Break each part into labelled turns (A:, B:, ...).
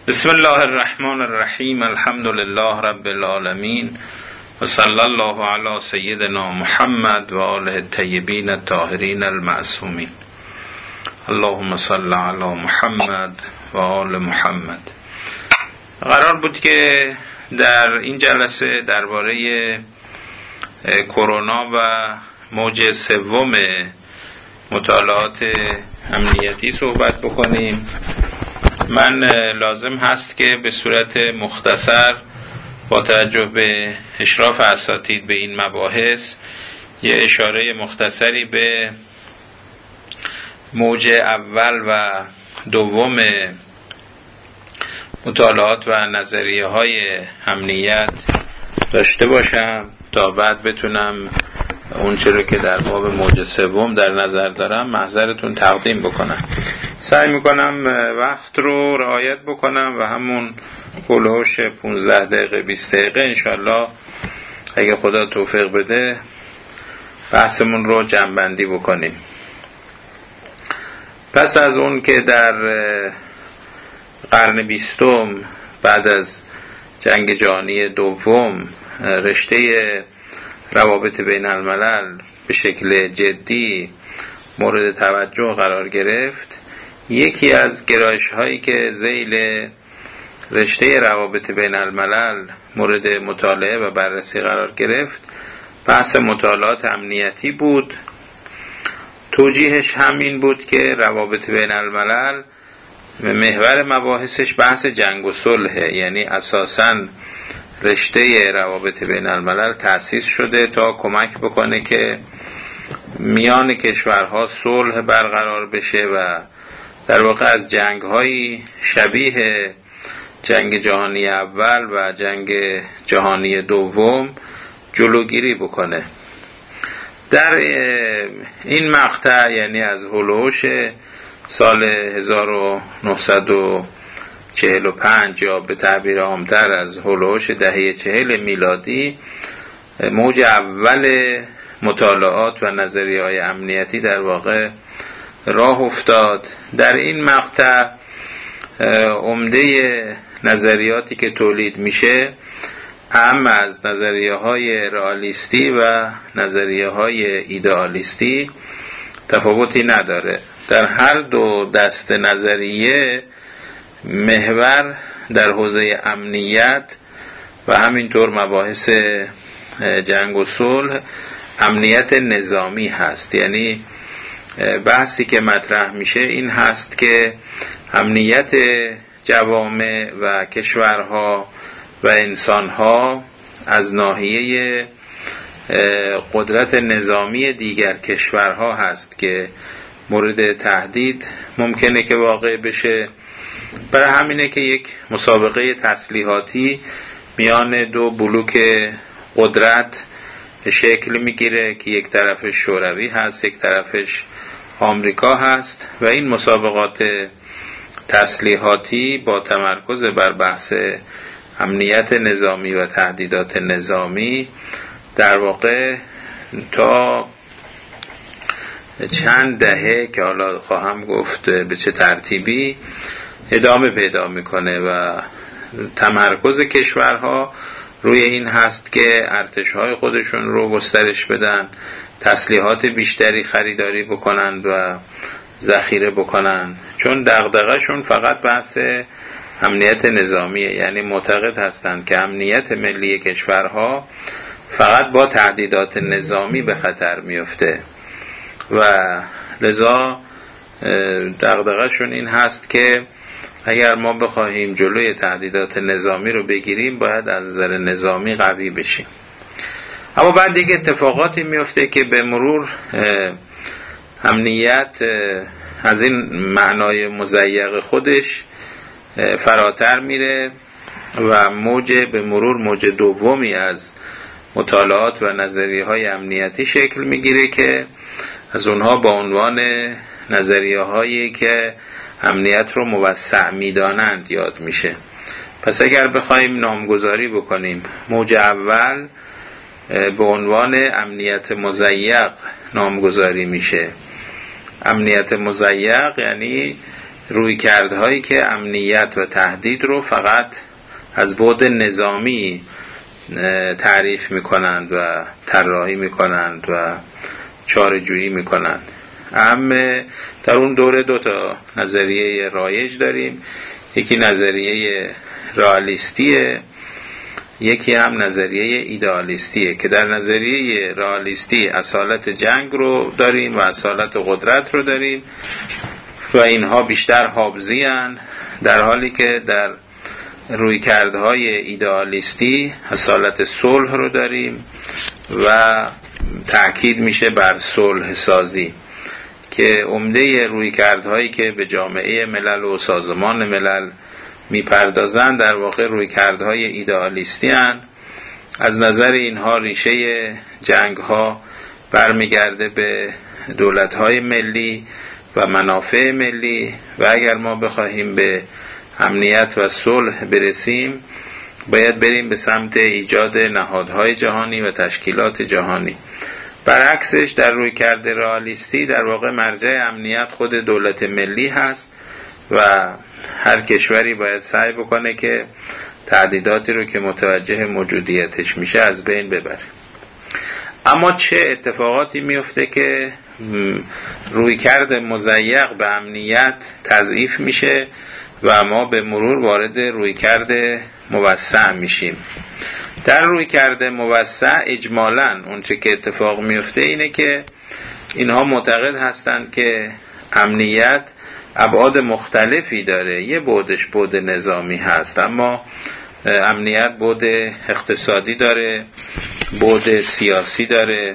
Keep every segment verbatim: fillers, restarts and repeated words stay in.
A: بسم الله الرحمن الرحیم. الحمد لله رب العالمین و صلی الله علی سیدنا محمد و آله الطیبین الطاهرین المعصومین. اللهم صل علی محمد و آل محمد. قرار بود که در این جلسه درباره کرونا و موج سوم مطالعات امنیتی صحبت بکنیم. من لازم هست که به صورت مختصر با توجه به اشراف اساتید به این مباحث یه اشاره مختصری به موج اول و دوم مطالعات و نظریه های امنیت داشته باشم تا بعد بتونم اون چیزی که در باب موج سوم در نظر دارم محضرتون تقدیم بکنم. سعی میکنم وقت رو رعایت بکنم و همون هولوش پونزده دقیقه بیست دقیقه انشالله اگه خدا توفیق بده بحثمون رو جمع‌بندی بکنیم. پس از اون که در قرن بیستم بعد از جنگ جهانی دوم رشته روابط بین الملل به شکل جدی مورد توجه قرار گرفت، یکی از گرایش هایی که ذیل رشته روابط بین الملل مورد مطالعه و بررسی قرار گرفت بحث مطالعات امنیتی بود. توجیهش همین بود که روابط بین الملل محور مباحثش بحث جنگ و صلحه، یعنی اساساً رشته روابط بین الملل تأسیس شده تا کمک بکنه که میان کشورها صلح برقرار بشه و در واقع از جنگ‌های شبیه جنگ جهانی اول و جنگ جهانی دوم جلوگیری بکنه. در این مقطع یعنی از هولوش سال هزار و نهصد و چهل و پنج یا به تعبیر عام‌تر از هولوش دهه چهل میلادی موج اول مطالعات و نظریه‌های امنیتی در واقع راه افتاد. در این مقطع عمده نظریاتی که تولید میشه اهم از نظریه‌های رئالیستی و نظریه‌های ایدئالیستی تفاوتی نداره. در هر دو دسته نظریه محور در حوزه امنیت و همینطور مباحث جنگ و صلح امنیت نظامی هست. یعنی بحثی که مطرح میشه این هست که امنیت جوامع و کشورها و انسانها از ناحیه قدرت نظامی دیگر کشورها هست که مورد تهدید ممکنه که واقع بشه. برای همینه که یک مسابقه تسلیحاتی میان دو بلوک قدرت شکل میگیره که یک طرفش شوروی هست یک طرفش آمریکا هست و این مسابقات تسلیحاتی با تمرکز بر بحث امنیت نظامی و تهدیدات نظامی در واقع تا چند دهه که حالا خواهم گفت به چه ترتیبی ادامه پیدا میکنه و تمرکز کشورها روی این هست که ارتشهای خودشون رو گسترش بدن، تسلیحات بیشتری خریداری بکنن و ذخیره بکنن، چون دغدغه‌شون فقط بحث امنیت نظامیه. یعنی معتقد هستند که امنیت ملی کشورها فقط با تهدیدات نظامی به خطر میفته و لذا دغدغه‌شون این هست که اگر ما بخواهیم جلوی تهدیدات نظامی رو بگیریم باید از نظر نظامی قوی بشیم. اما بعد دیگه اتفاقاتی میفته که به مرور امنیت از این معنای مضیق خودش فراتر میره و موج به مرور موج دومی از مطالعات و نظریه های امنیتی شکل میگیره که از اونها با عنوان نظریه هایی که امنیت رو موسع میدانند یاد میشه. پس اگر بخوایم نامگذاری بکنیم، موج اول به عنوان امنیت مضیق نامگذاری میشه. امنیت مضیق یعنی رویکردهایی که امنیت و تهدید رو فقط از بعد نظامی تعریف میکنند و طراحی میکنند و چاره‌جویی میکنند. اما در اون دوره دو تا نظریه رایج داریم، یکی نظریه رئالیستیه، یکی هم نظریه ایدئالیستیه که در نظریه رئالیستی اصالت جنگ رو داریم و اصالت قدرت رو داریم و اینها بیشتر حابزی هستند، در حالی که در رویکردهای ایدئالیستی اصالت صلح رو داریم و تأکید میشه بر صلح سازی که عمده رویکردهایی که به جامعه ملل و سازمان ملل میپردازند در واقع رویکردهای ایدئالیستی هستند. از نظر اینها ریشه جنگ‌ها برمیگرده به دولت‌های ملی و منافع ملی و اگر ما بخواهیم به امنیت و صلح برسیم باید بریم به سمت ایجاد نهادهای جهانی و تشکیلات جهانی. برعکسش در رویکرد رئالیستی در واقع مرجع امنیت خود دولت ملی هست و هر کشوری باید سعی بکنه که تهدیداتی رو که متوجه موجودیتش میشه از بین ببره. اما چه اتفاقاتی میفته که رویکرد مضیق به امنیت تضعیف میشه و ما به مرور وارد رویکرد موسع میشیم؟ در رویکرد موسع اجمالاً اون چه که اتفاق میفته اینه که اینها معتقد هستند که امنیت ابعاد مختلفی داره. یه بعدش بعد نظامی هست، اما امنیت بعد اقتصادی داره، بعد سیاسی داره،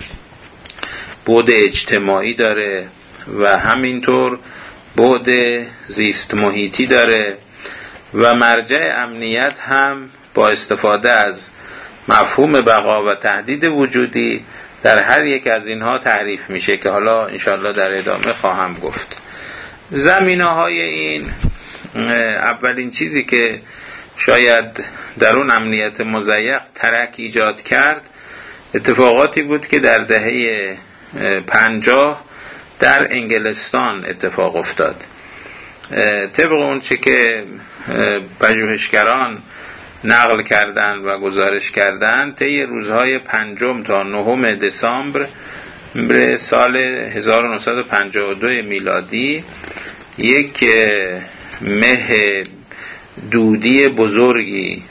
A: بعد اجتماعی داره و همینطور بعد زیست محیطی داره و مرجع امنیت هم با استفاده از مفهوم بقا و تهدید وجودی در هر یک از اینها تعریف میشه که حالا انشاءالله در ادامه خواهم گفت. زمینه‌های این، اولین چیزی که شاید در اون امنیت مضیق ترک ایجاد کرد اتفاقاتی بود که در دهه پنجاه در انگلستان اتفاق افتاد. طبق اون چه که پژوهشگران نقل کردن و گزارش کردن، طی روزهای پنجم تا نهم دسامبر سال هزار و نهصد و پنجاه و دو میلادی یک مه دودی بزرگی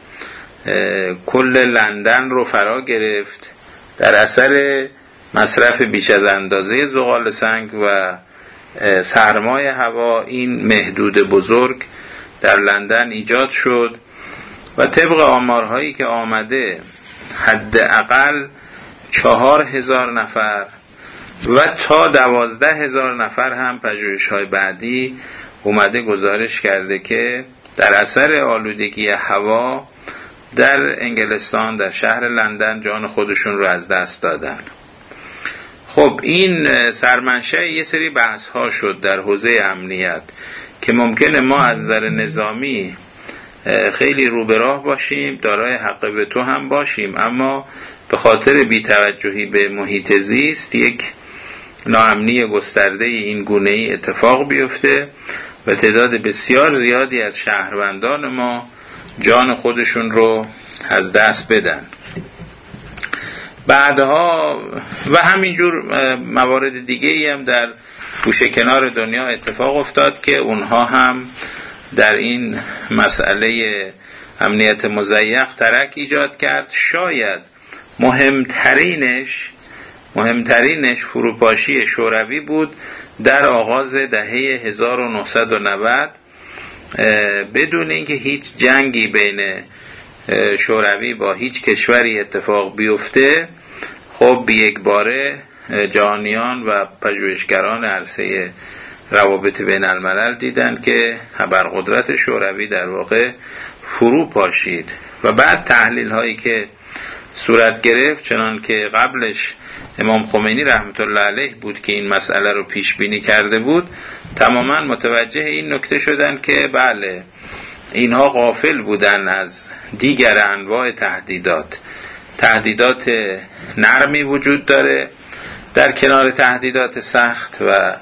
A: کل لندن رو فرا گرفت در اثر مصرف بیش از اندازه زغال سنگ و سرمای هوا. این مهدود بزرگ در لندن ایجاد شد و طبق آمارهایی که آمده حداقل چهار هزار نفر و تا دوازده هزار نفر هم پژوهش‌های بعدی اومده گزارش کرده که در اثر آلودگی هوا در انگلستان در شهر لندن جان خودشون رو از دست دادن. خب این سرمنشأ یه سری بحث ها شد در حوزه امنیت که ممکنه ما از نظر نظامی خیلی رو به راه باشیم، دارای حق به تو هم باشیم، اما به خاطر بی‌توجهی به محیط زیست یک ناامنی گسترده این گونه‌ای اتفاق بیفته و تعداد بسیار زیادی از شهروندان ما جان خودشون رو از دست بدن. بعدها و همینجور موارد دیگه‌ای هم در گوشه کنار دنیا اتفاق افتاد که اونها هم در این مسئله امنیت مضیق ترک ایجاد کرد. شاید مهمترینش مهمترینش فروپاشی شوروی بود در آغاز دهه هزار و نهصد و نود بدون اینکه هیچ جنگی بین شوروی با هیچ کشوری اتفاق بیفته. خب یک باره جهانیان و پژوهشگران عرصه روابط بین الملل دیدن که ابرقدرت شوروی در واقع فرو پاشید و بعد تحلیل هایی که صورت گرفت، چنان که قبلش امام خمینی رحمت الله علیه بود که این مسئله رو پیش بینی کرده بود، تماما متوجه این نکته شدن که بله اینها غافل بودن از دیگر انواع تهدیدات. تهدیدات نرمی وجود داره در کنار تهدیدات سخت و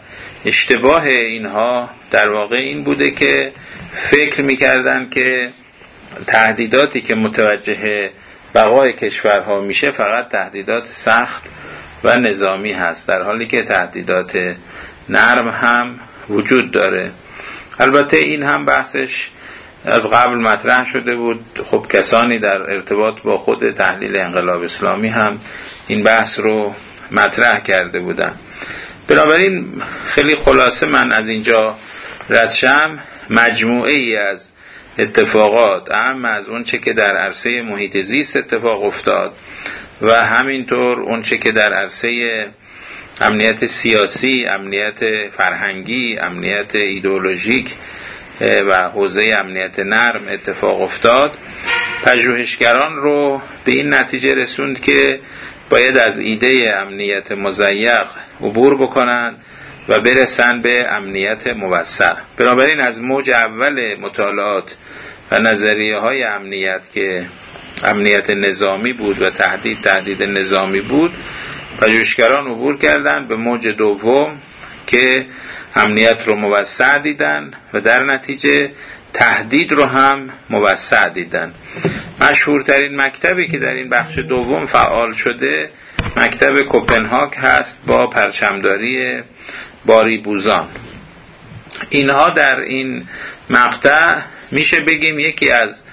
A: اشتباه اینها در واقع این بوده که فکر میکردن که تهدیداتی که متوجه بقای کشورها میشه فقط تهدیدات سخت و نظامی هست، در حالی که تهدیدات نرم هم وجود داره. البته این هم بحثش از قبل مطرح شده بود. خب کسانی در ارتباط با خود تحلیل انقلاب اسلامی هم این بحث رو مطرح کرده بودن. بنابراین خیلی خلاصه من از اینجا رد شم، مجموعه ای از اتفاقات اهم از اون چه که در عرصه محیط زیست اتفاق افتاد و همینطور اون چه که در عرصه امنیت سیاسی، امنیت فرهنگی، امنیت ایدئولوژیک و حوزه امنیت نرم اتفاق افتاد، پژوهشگران رو به این نتیجه رسوند که باید از ایده امنیت مضیق عبور بکنند و برسن به امنیت موسع. بنابراین از موج اول مطالعات و نظریه های امنیت که امنیت نظامی بود و تهدید تهدید نظامی بود، پژوهشگران عبور کردند به موج دوم که امنیت رو موسع دیدن و در نتیجه تهدید رو هم موسع دیدن. مشهورترین مکتبی که در این بخش دوم فعال شده مکتب کوپنهاگ هست با پرچمداری باری بوزان. اینها در این مقطع میشه بگیم یکی از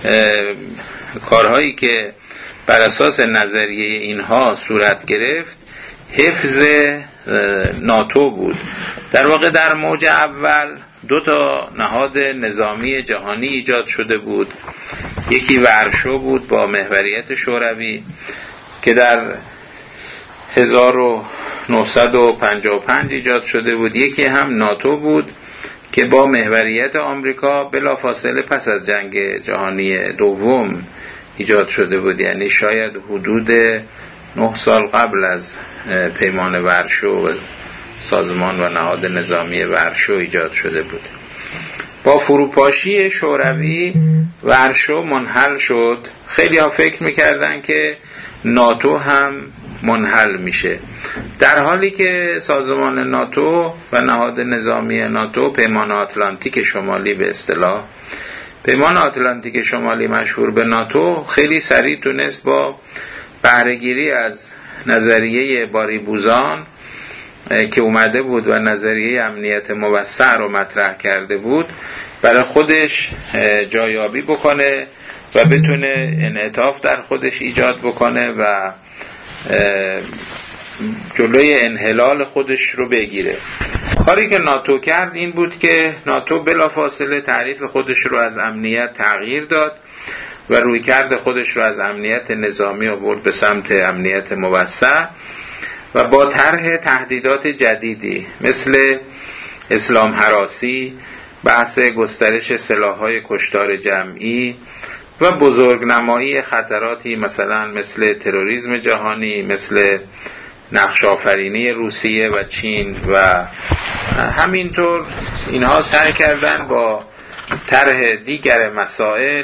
A: کارهایی که بر اساس نظریه اینها صورت گرفت حفظ ناتو بود. در واقع در موج اول دو تا نهاد نظامی جهانی ایجاد شده بود. یکی ورشو بود با محوریت شوروی که در هزار و نهصد و پنجاه و پنج ایجاد شده بود. یکی هم ناتو بود که با محوریت آمریکا بلافاصله پس از جنگ جهانی دوم ایجاد شده بود، یعنی شاید حدود نه سال قبل از پیمان ورشو و سازمان و نهاد نظامی ورشو ایجاد شده بود. با فروپاشی شوروی ورشو منحل شد. خیلی ها فکر میکردن که ناتو هم منحل میشه، در حالی که سازمان ناتو و نهاد نظامی ناتو، پیمان آتلانتیک شمالی به اصطلاح، پیمان آتلانتیک شمالی مشهور به ناتو، خیلی سریع تونست با بهره‌گیری از نظریه باری بوزان که اومده بود و نظریه امنیت موسع رو مطرح کرده بود برای خودش جایابی بکنه و بتونه انعطاف در خودش ایجاد بکنه و جلوی انحلال خودش رو بگیره. کاری که ناتو کرد این بود که ناتو بلافاصله تعریف خودش رو از امنیت تغییر داد و رویکرد خودش رو از امنیت نظامی آورد به سمت امنیت موسع و با طرح تهدیدات جدیدی مثل اسلام هراسی، بحث گسترش سلاح‌های کشتار جمعی و بزرگنمایی خطراتی مثلا مثل تروریسم جهانی، مثل نقش آفرینی روسیه و چین و همینطور اینها سعی کردن با طرح دیگر مسائل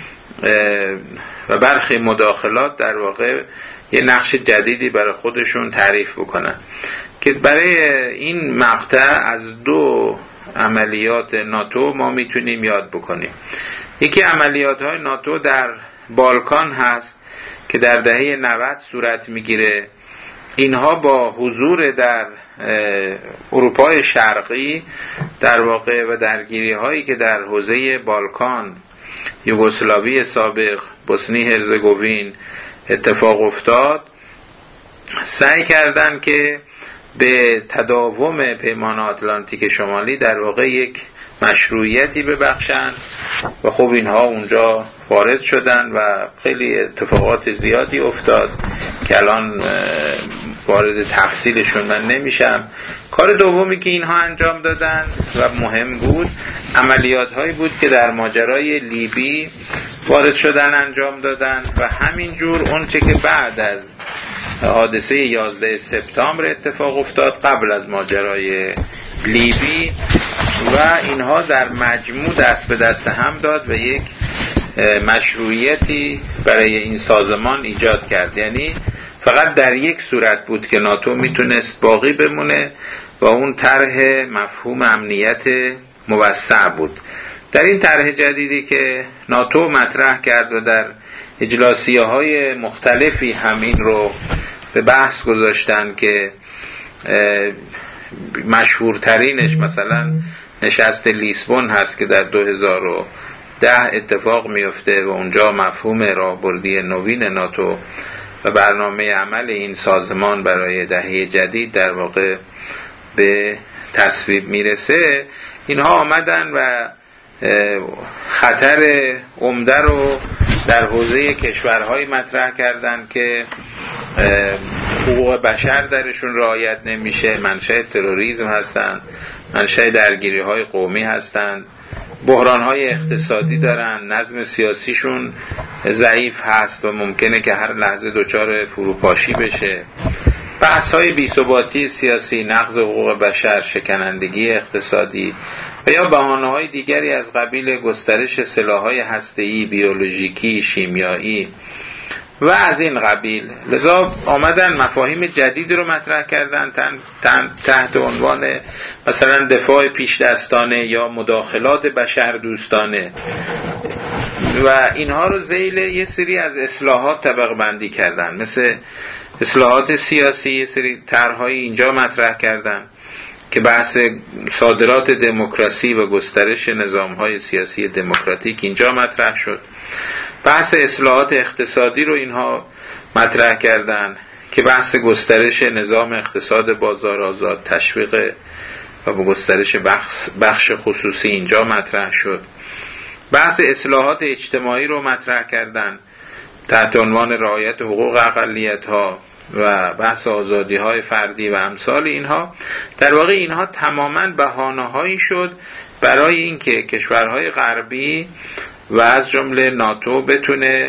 A: و برخی مداخلات در واقع یه نقش جدیدی برای خودشون تعریف بکنن که برای این مقطع از دو عملیات ناتو ما میتونیم یاد بکنیم. یکی عملیات های ناتو در بالکان هست که در دهه نود صورت میگیره. اینها با حضور در اروپای شرقی در واقع و درگیری هایی که در حوزه بالکان، یوگسلاوی سابق، بوسنی هرزگوین اتفاق افتاد، سعی کردند که به تداوم پیمان آتلانتیک شمالی در واقع یک مشروعیتی ببخشند و خب اینها اونجا وارد شدن و خیلی اتفاقات زیادی افتاد که الان وارد تفصیلشون من نمیشم. کار دومی که اینها انجام دادن و مهم بود عملیات هایی بود که در ماجرای لیبی وارد شدن انجام دادن و همینجور اون چه که بعد از حادثه یازده سپتامبر اتفاق افتاد قبل از ماجرای لیبی و اینها در مجموع دست به دست هم داد و یک مشروعیتی برای این سازمان ایجاد کرد. یعنی فقط در یک صورت بود که ناتو میتونست باقی بمونه و اون طرح مفهوم امنیت موسع بود. در این طرح جدیدی که ناتو مطرح کرد و در اجلاسیه های مختلفی همین رو به بحث گذاشتن که مشهورترینش مثلا نشست لیسبون هست که در دو هزار و ده اتفاق میفته و اونجا مفهوم راهبردی نوین ناتو و برنامه عمل این سازمان برای دهه جدید در واقع به تصویب میرسه. اینها آمدن و خطر عمده رو در حوزه کشورهای مطرح کردن که حقوق بشر درشون رعایت نمیشه، منشأ تروریسم هستند، منشأ درگیری‌های قومی هستند، بحران‌های اقتصادی دارن، نظم سیاسیشون ضعیف هست و ممکنه که هر لحظه دچار فروپاشی بشه، بحث‌های بی‌ثباتی سیاسی، نقض حقوق بشر، شکنندگی اقتصادی و یا بهانه‌های دیگری از قبیل گسترش سلاح‌های هسته‌ای، بیولوژیکی، شیمیایی و از این قبیل. لذا آمدن مفاهیم جدیدی رو مطرح کردن تحت عنوان مثلا دفاع پیش دستانه یا مداخلات بشر دوستانه و اینها رو ذیل یه سری از اصلاحات طبقه بندی کردن، مثل اصلاحات سیاسی. یه سری طرح‌های اینجا مطرح کردن که بحث صادرات دموکراسی و گسترش نظام‌های سیاسی دموکراتیک اینجا مطرح شد. بحث اصلاحات اقتصادی رو اینها مطرح کردن که بحث گسترش نظام اقتصاد بازار آزاد، تشویق و با گسترش بخش, بخش خصوصی اینجا مطرح شد. بحث اصلاحات اجتماعی رو مطرح کردن تحت عنوان رعایت حقوق اقلیت‌ها و بحث آزادی‌های فردی و امثال اینها. در واقع اینها تماماً بهانه‌هایی شد برای اینکه کشورهای غربی و از جمله ناتو بتونه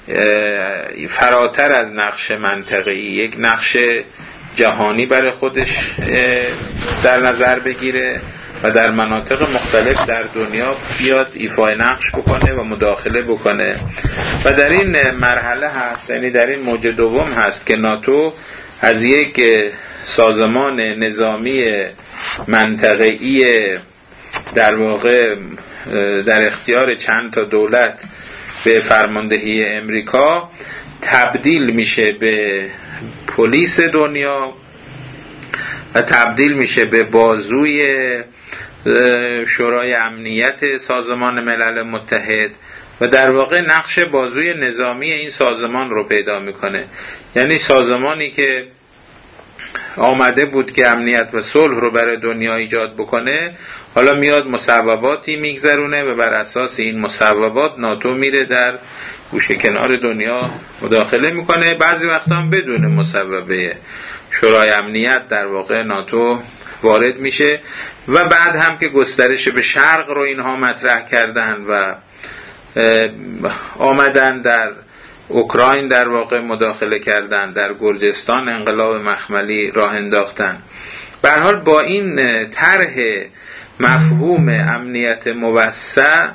A: فراتر از نقش منطقه‌ای یک نقش جهانی برای خودش در نظر بگیره و در مناطق مختلف در دنیا بیاد ایفای نقش بکنه و مداخله بکنه. و در این مرحله هست، یعنی در این موج دوم هست که ناتو از یک سازمان نظامی منطقه‌ای در واقع در اختیار چند تا دولت به فرماندهی امریکا تبدیل میشه به پلیس دنیا و تبدیل میشه به بازوی شورای امنیت سازمان ملل متحد و در واقع نقش بازوی نظامی این سازمان رو پیدا میکنه. یعنی سازمانی که آمده بود که امنیت و صلح رو برای دنیا ایجاد بکنه، حالا میاد مصوباتی میگذرونه و بر اساس این مصوبات ناتو میره در گوشه کنار دنیا مداخله میکنه. بعضی وقتا هم بدون مصوبه شورای امنیت در واقع ناتو وارد میشه و بعد هم که گسترش به شرق رو اینها مطرح کردن و آمدن در اوکراین در واقع مداخله کردن، در گرجستان انقلاب مخملی راه انداختن. به هر حال با این طرح مفهوم امنیت موسع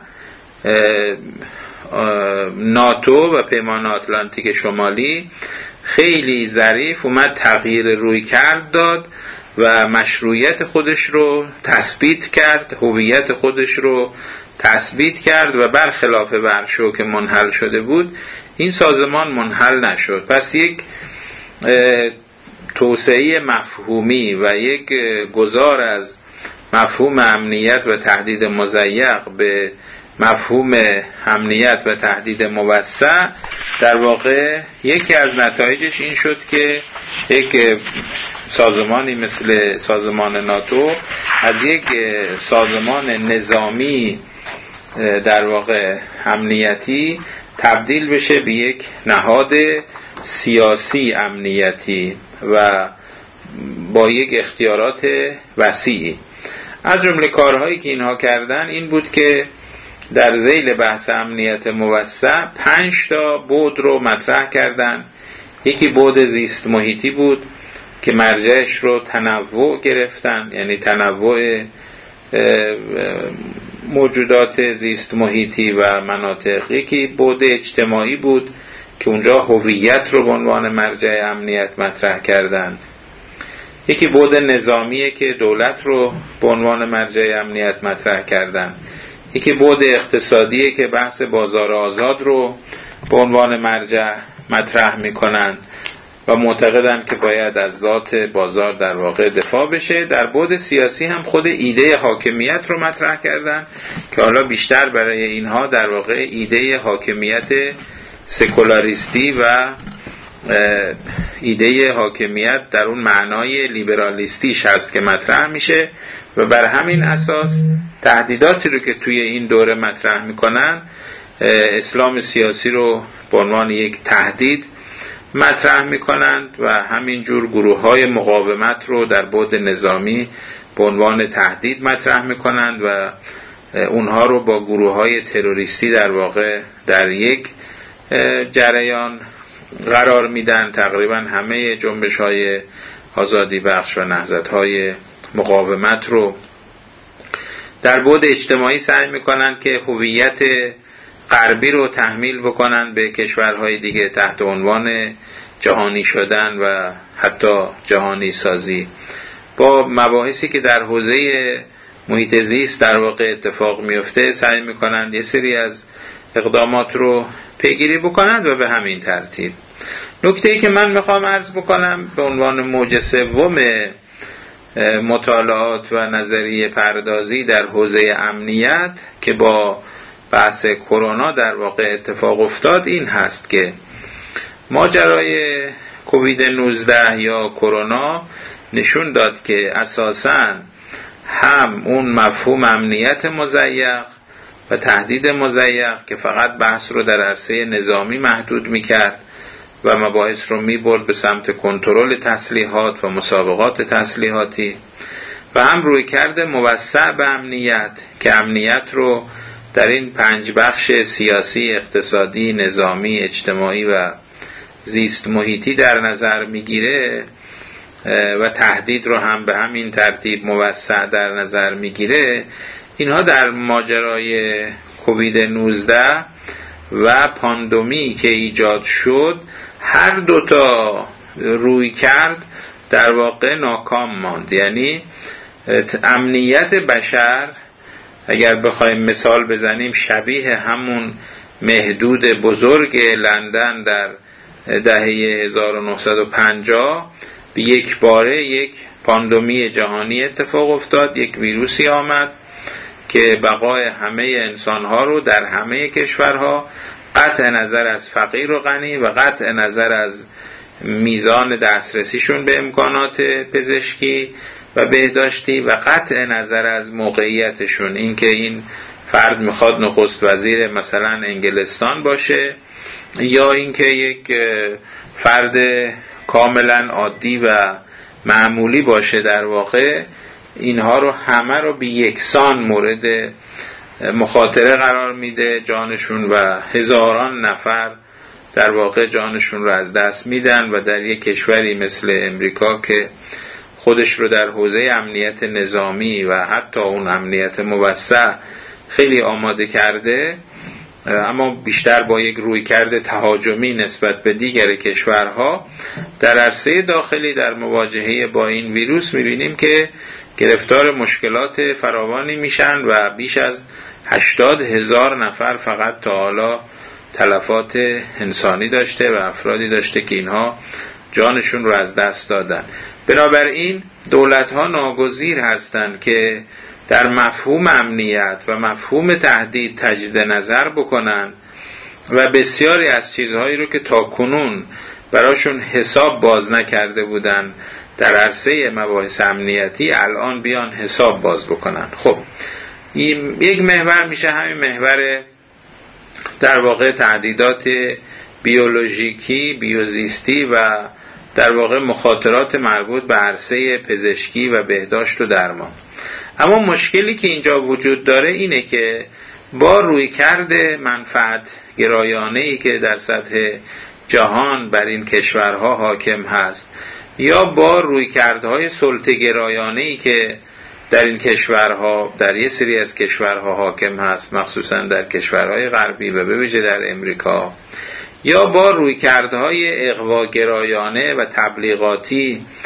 A: ناتو و پیمان آتلانتیک شمالی خیلی ظریف اومد تغییر روی کرد داد و مشروعیت خودش رو تثبیت کرد، هویت خودش رو تثبیت کرد و برخلاف ورشو که منحل شده بود این سازمان منحل نشد. پس یک توسعه مفهومی و یک گذار از مفهوم امنیت و تهدید مضیق به مفهوم امنیت و تهدید موسع در واقع یکی از نتایجش این شد که یک سازمانی مثل سازمان ناتو از یک سازمان نظامی در واقع امنیتی تبدیل بشه به یک نهاد سیاسی امنیتی و با یک اختیارات وسیعی. از جمله کارهایی که اینها کردن این بود که در ذیل بحث امنیت موسع پنج تا بعد رو مطرح کردن. یکی بعد زیست محیطی بود که مرجعش رو تنوع گرفتن، یعنی تنوع موجودات زیست محیطی و مناطق. یکی بعد اجتماعی بود که اونجا هویت رو به عنوان مرجع امنیت مطرح کردن. یکی بعد نظامیه که دولت رو به عنوان مرجع امنیت مطرح کردن، یکی بعد اقتصادیه که بحث بازار آزاد رو به عنوان مرجع مطرح میکنن و معتقدن که باید از ذات بازار در واقع دفاع بشه. در بعد سیاسی هم خود ایده حاکمیت رو مطرح کردن که حالا بیشتر برای اینها در واقع ایده حاکمیت سکولاریستی و ایده حاکمیت در اون معنای لیبرالیستیش هست که مطرح میشه و بر همین اساس تهدیداتی رو که توی این دوره مطرح میکنن اسلام سیاسی رو به عنوان یک تهدید مطرح میکنند و همینجور گروه های مقاومت رو در بعد نظامی به عنوان تهدید مطرح میکنند و اونها رو با گروه های تروریستی در واقع در یک جریان قرار میدن. تقریبا همه جنبش های آزادی بخش و نهضت های مقاومت رو در بعد اجتماعی سعی میکنن که هویت غربی رو تحمیل بکنن به کشورهای دیگه تحت عنوان جهانی شدن و حتی جهانی سازی، با مباحثی که در حوزه محیط زیست در واقع اتفاق میفته سعی میکنن یه سری از اقدامات رو پیگیری بکنن و به همین ترتیب. نکته‌ای که من میخوام عرض بکنم به عنوان موج سوم مطالعات و نظریه پردازی در حوزه امنیت که با بحث کرونا در واقع اتفاق افتاد این هست که ماجرای کووید نوزده یا کرونا نشون داد که اساساً هم اون مفهوم امنیت مضیق و تهدید مضیق که فقط بحث رو در عرصه نظامی محدود میکرد و مباحث رو میبرد به سمت کنترل تسلیحات و مسابقات تسلیحاتی و هم روی کرده موسع به امنیت که امنیت رو در این پنج بخش سیاسی، اقتصادی، نظامی، اجتماعی و زیست محیطی در نظر میگیره و تهدید رو هم به همین ترتیب موسع در نظر میگیره. اینها در ماجرای کووید نوزده و پاندمی که ایجاد شد هر دوتا روی کرد در واقع ناکام ماند. یعنی امنیت بشر اگر بخوایم مثال بزنیم شبیه همون مهدود بزرگ لندن در دهه هزار و نهصد و پنجاه به یک باره یک پاندمی جهانی اتفاق افتاد، یک ویروسی آمد که بقای همه انسانها رو در همه کشورها قطع نظر از فقیر و غنی و قطع نظر از میزان دسترسیشون به امکانات پزشکی و بهداشتی و قطع نظر از موقعیتشون، اینکه این فرد میخواد نخست وزیر مثلا انگلستان باشه یا اینکه یک فرد کاملا عادی و معمولی باشه، در واقع اینها رو همه رو به یکسان مورد مخاطره قرار میده جانشون و هزاران نفر در واقع جانشون رو از دست میدن و در یک کشوری مثل امریکا که خودش رو در حوزه امنیت نظامی و حتی اون امنیت موسع خیلی آماده کرده اما بیشتر با یک رویکرد تهاجمی نسبت به دیگر کشورها در عرصه داخلی در مواجهه با این ویروس میبینیم که گرفتار مشکلات فراوانی میشن و بیش از هشتاد هزار نفر فقط تا حالا تلفات انسانی داشته و افرادی داشته که اینها جانشون رو از دست دادن. بنابراین دولت‌ها ناگزیر هستند که در مفهوم امنیت و مفهوم تهدید تجدید نظر بکنن و بسیاری از چیزهایی رو که تا کنون براشون حساب باز نکرده بودن در عرصه مباحث امنیتی الان بیان حساب باز بکنن. خب یک محور میشه همین محور در واقع تهدیدات بیولوژیکی، بیوزیستی و در واقع مخاطرات مربوط به عرصه پزشکی و بهداشت و درمان. اما مشکلی که اینجا وجود داره اینه که با رویکرد منفعت گرایانه‌ای که در سطح جهان بر این کشورها حاکم هست یا با رویکردهای سلطه گرایانه‌ای که در این کشورها در یه سری از کشورها حاکم هست، مخصوصا در کشورهای غربی و به ویژه در امریکا، یا با رویکردهای اغواگرایانه و تبلیغاتی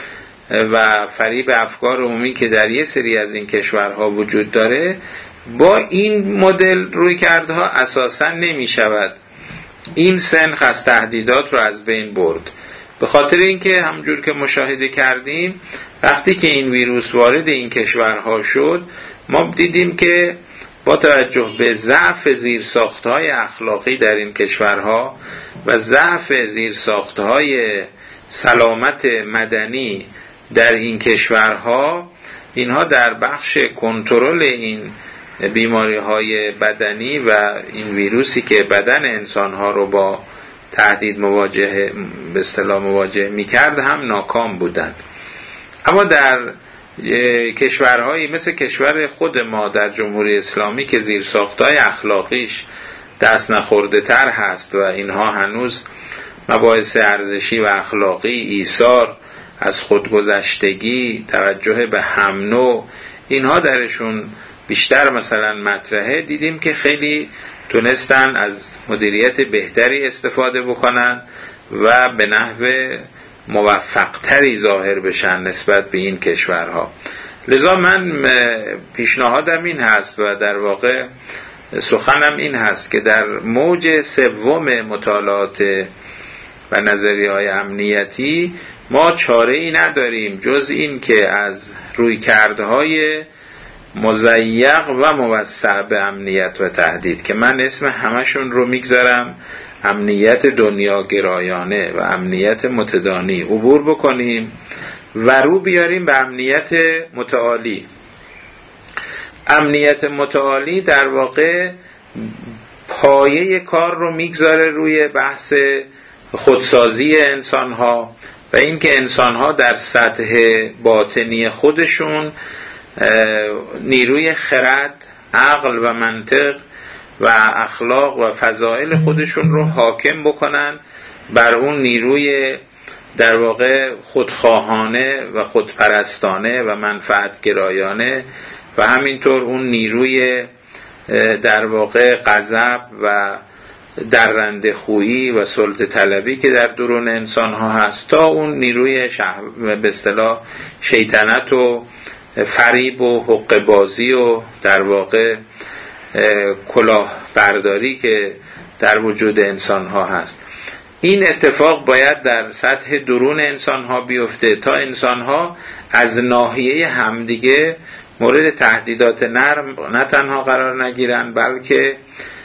A: و فریب افکار عمومی که در یه سری از این کشورها وجود داره، با این مدل رویکردها اساساً نمی شود این سنخ از تهدیدات رو از بین برد. به خاطر اینکه همونجور که مشاهده کردیم وقتی که این ویروس وارد این کشورها شد، ما دیدیم که با توجه به ضعف زیرساخت‌های اخلاقی در این کشورها و ضعف زیرساخت‌های سلامت مدنی در این کشورها، اینها در بخش کنترل این بیماری‌های بدنی و این ویروسی که بدن انسان‌ها رو با تهدید مواجه به اصطلاح مواجه می‌کرد هم ناکام بودند. اما در کشورهایی مثل کشور خود ما در جمهوری اسلامی که زیرساخت‌های اخلاقیش دست نخورده تر هست و اینها هنوز مباحث ارزشی و اخلاقی، ایثار از خودگذشتگی، توجه به هم نوع، اینها درشون بیشتر مثلا مطرحه، دیدیم که خیلی تونستن از مدیریت بهتری استفاده بکنن و به نحو موفقتری ظاهر بشن نسبت به این کشورها. لذا من پیشنهادم این هست و در واقع سخنم این هست که در موج سوم مطالعات و نظریه‌های امنیتی ما چاره‌ای نداریم جز این که از رویکردهای مضیق و موسع به امنیت و تهدید که من اسم همشون رو میگذارم امنیت دنیاگرایانه و امنیت متدانی عبور بکنیم و رو بیاریم به امنیت متعالی. امنیت متعالی در واقع پایه کار رو میگذاره روی بحث خودسازی انسان‌ها و اینکه انسان‌ها در سطح باطنی خودشون نیروی خرد، عقل و منطق و اخلاق و فضائل خودشون رو حاکم بکنن بر اون نیروی در واقع خودخواهانه و خودپرستانه و منفعتگرایانه و همینطور اون نیروی در واقع غضب و درنده خویی و سلطه طلبی که در درون انسان ها هست تا اون نیروی به اصطلاح شیطنت و فریب و حقه بازی و در واقع کلاه برداری که در وجود انسان ها هست. این اتفاق باید در سطح درون انسان ها بیفته تا انسان ها از ناحیه همدیگه مورد تهدیدات نرم نه تنها قرار نگیرن، بلکه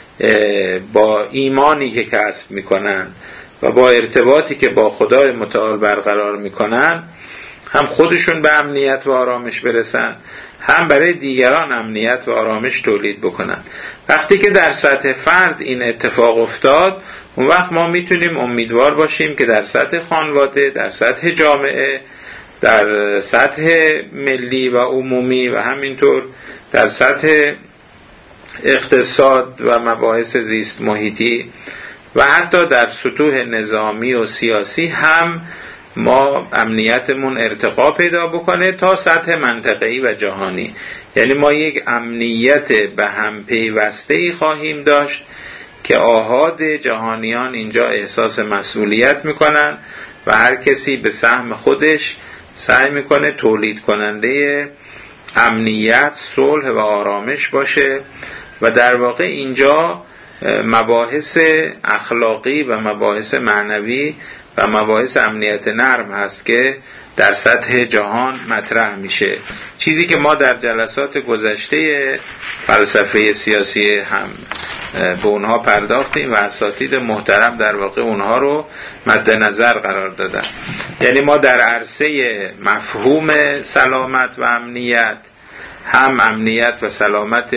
A: با ایمانی که کسب میکنن و با ارتباطی که با خدای متعال برقرار میکنن هم خودشون به امنیت و آرامش برسن، هم برای دیگران امنیت و آرامش تولید بکنن. وقتی که در سطح فرد این اتفاق افتاد، اون وقت ما میتونیم امیدوار باشیم که در سطح خانواده، در سطح جامعه، در سطح ملی و عمومی و همینطور در سطح اقتصاد و مباحث زیست محیطی و حتی در سطوح نظامی و سیاسی هم ما امنیتمون ارتقا پیدا بکنه تا سطح منطقه‌ای و جهانی. یعنی ما یک امنیت به هم پیوسته‌ای خواهیم داشت که آحاد جهانیان اینجا احساس مسئولیت میکنن و هر کسی به سهم خودش سعی میکنه تولید کننده امنیت، صلح و آرامش باشه و در واقع اینجا مباحث اخلاقی و مباحث معنوی و مباحث امنیت نرم هست که در سطح جهان مطرح میشه. چیزی که ما در جلسات گذشته فلسفه سیاسی هم به اونها پرداختیم و اساتید محترم در واقع اونها رو مد نظر قرار دادن. یعنی ما در عرصه مفهوم سلامت و امنیت هم امنیت و سلامت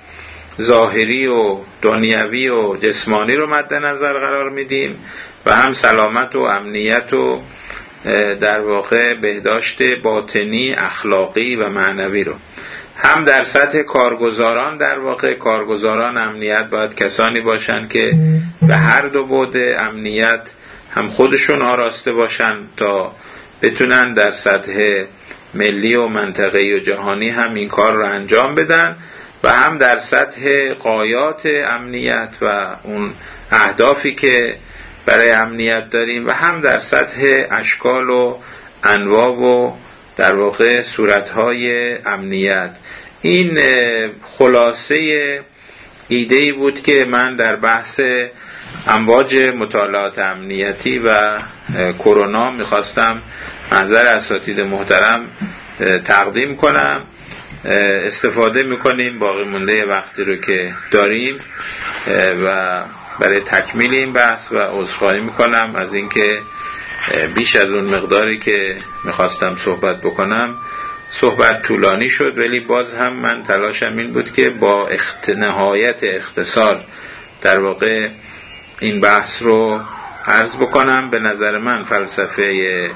A: ظاهری و دنیوی و جسمانی رو مد نظر قرار میدیم و هم سلامت و امنیت و در واقع بهداشت باطنی، اخلاقی و معنوی رو. هم در سطح کارگزاران در واقع کارگزاران امنیت باید کسانی باشن که به هر دو بعد امنیت هم خودشون آراسته باشن تا بتونن در سطح ملی و منطقه‌ای و جهانی هم این کار رو انجام بدن و هم در سطح غایات امنیت و اون اهدافی که برای امنیت داریم و هم در سطح اشکال و انواع و در واقع صورتهای امنیت. این خلاصه ایده‌ای بود که من در بحث امواج مطالعات امنیتی و کرونا میخواستم نظر اساتید محترم تقدیم کنم. استفاده میکنیم باقی مونده وقتی رو که داریم و برای تکمیل این بحث و عذرخواهی میکنم از اینکه بیش از اون مقداری که میخواستم صحبت بکنم صحبت طولانی شد، ولی باز هم من تلاشم این بود که با اخت... نهایت اختصار در واقع این بحث رو عرض بکنم. به نظر من فلسفه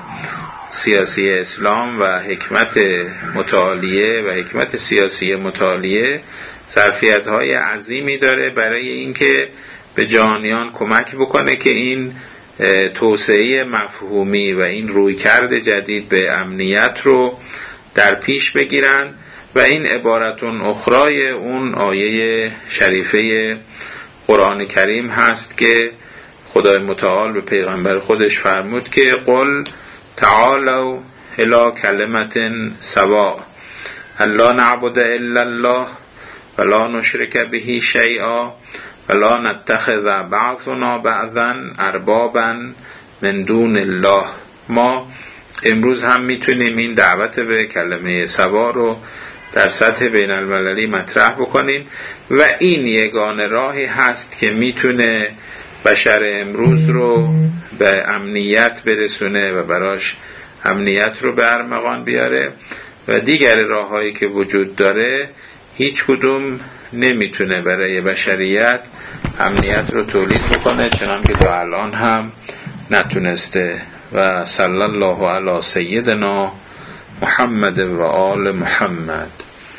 A: سیاسی اسلام و حکمت متعالیه و حکمت سیاسی متعالیه ظرفیت‌های عظیمی داره برای اینکه به جهانیان کمک بکنه که این توسعه مفهومی و این رویکرد جدید به امنیت رو در پیش بگیرن و این عبارتون اخرای اون آیه شریفه قرآن کریم هست که خدای متعال به پیغمبر خودش فرمود که قل تعالوا الی کلمة سواء الا نعبد الا الله ولا نشرک به شیئا ولا نتخذ بعضنا بعضا اربابا من دون الله. ما امروز هم میتونیم این دعوت به کلمه سوا رو در سطح بین المللی مطرح بکنیم و این یگانه راهی هست که میتونه بشر امروز رو به امنیت برسونه و براش امنیت رو به ارمغان بیاره و دیگر راههایی که وجود داره هیچ کدوم نمیتونه برای بشریت امنیت رو تولید بکنه، چنان که تا الان هم نتونسته. و صلی الله علی سیدنا محمد و آل محمد.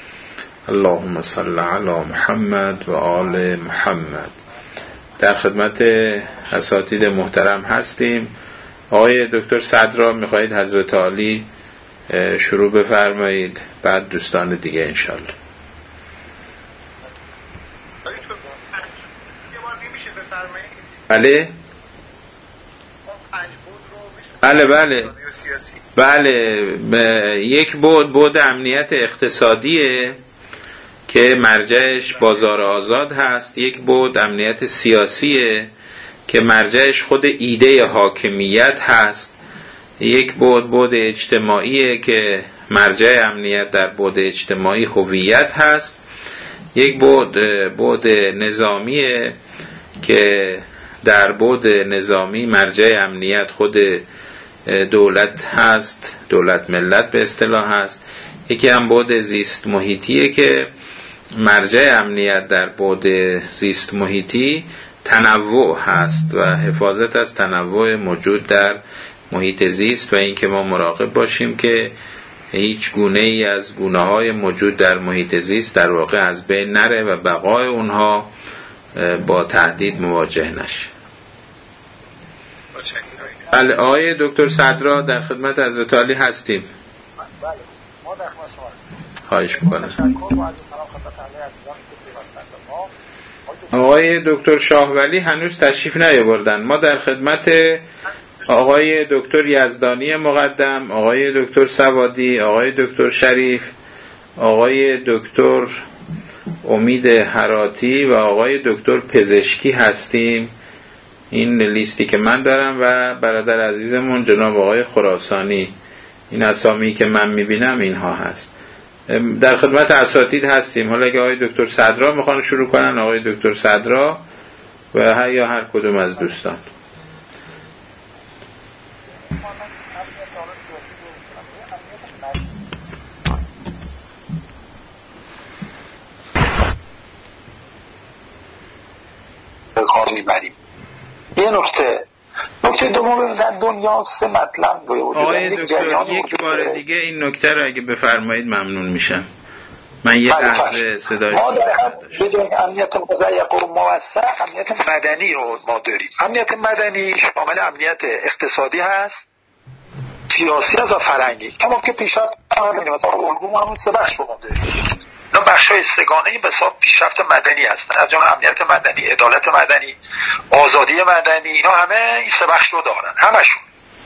A: اللهم صل علی محمد و آل محمد. در خدمت اساتید محترم هستیم. آقای دکتر صدرا میخواهید حضرت عالی شروع بفرمایید، بعد دوستان دیگه انشالله. بله بله بله بله یک بود بود امنیت اقتصادیه که مرجعش بازار آزاد هست، یک بود امنیت سیاسیه که مرجعش خود ایده حاکمیت هست، یک بود بود اجتماعیه که مرجع امنیت در بود اجتماعی هویت هست، یک بود بود نظامیه که در بود نظامی مرجع امنیت خود دولت هست، دولت ملت به اصطلاح هست، یکی هم بود زیست محیطیه که مرجع امنیت در بود زیست محیطی تنوع هست و حفاظت از تنوع موجود در محیط زیست و اینکه ما مراقب باشیم که هیچ گونه ای از گونه های موجود در محیط زیست در واقع از بین نره و بقای اونها با تهدید مواجه نشه. بله آقای دکتر صدرا در خدمت حضرت عالی هستیم.
B: بله ما در خدمت شما هستیم.
A: خواهش می‌کنم. آقای دکتر شاهولی هنوز تشریف نیاوردن. ما در خدمت آقای دکتر یزدانی مقدم، آقای دکتر سوادی، آقای دکتر شریف، آقای دکتر امید هراتی و آقای دکتر پزشکی هستیم. این لیستی که من دارم و برادر عزیزمون جناب آقای خراسانی. این اسامی که من میبینم اینها هست. در خدمت اساتید هستیم. حالا اگه آقای دکتر صدرا میخوان شروع کنن، آقای دکتر صدرا و هر یا هر کدوم از دوستان.
B: کار میبریم. یه نکته نکته دوم در دنیا سه مطلب روی وجود
A: آقای دکتر یک بار دیگه این نکته رو اگه بفرمایید ممنون میشم. من یه لحظه صدای
B: ما در بدون امنیت مضیق و موسع امنیت مدنی رو ما داریم. امنیت مدنی شامل امنیت اقتصادی هست، سیاسی هست و فرهنگی. اما که پیشرفت همین مثلا الگو همون سه بخش رو ما داریم. اینا بخش‌های سگانه‌ای به حساب پیشرفت مدنی هستن، از جمله امنیت مدنی، عدالت مدنی، آزادی مدنی، اینا همه این سه بخش رو دارن، همشون.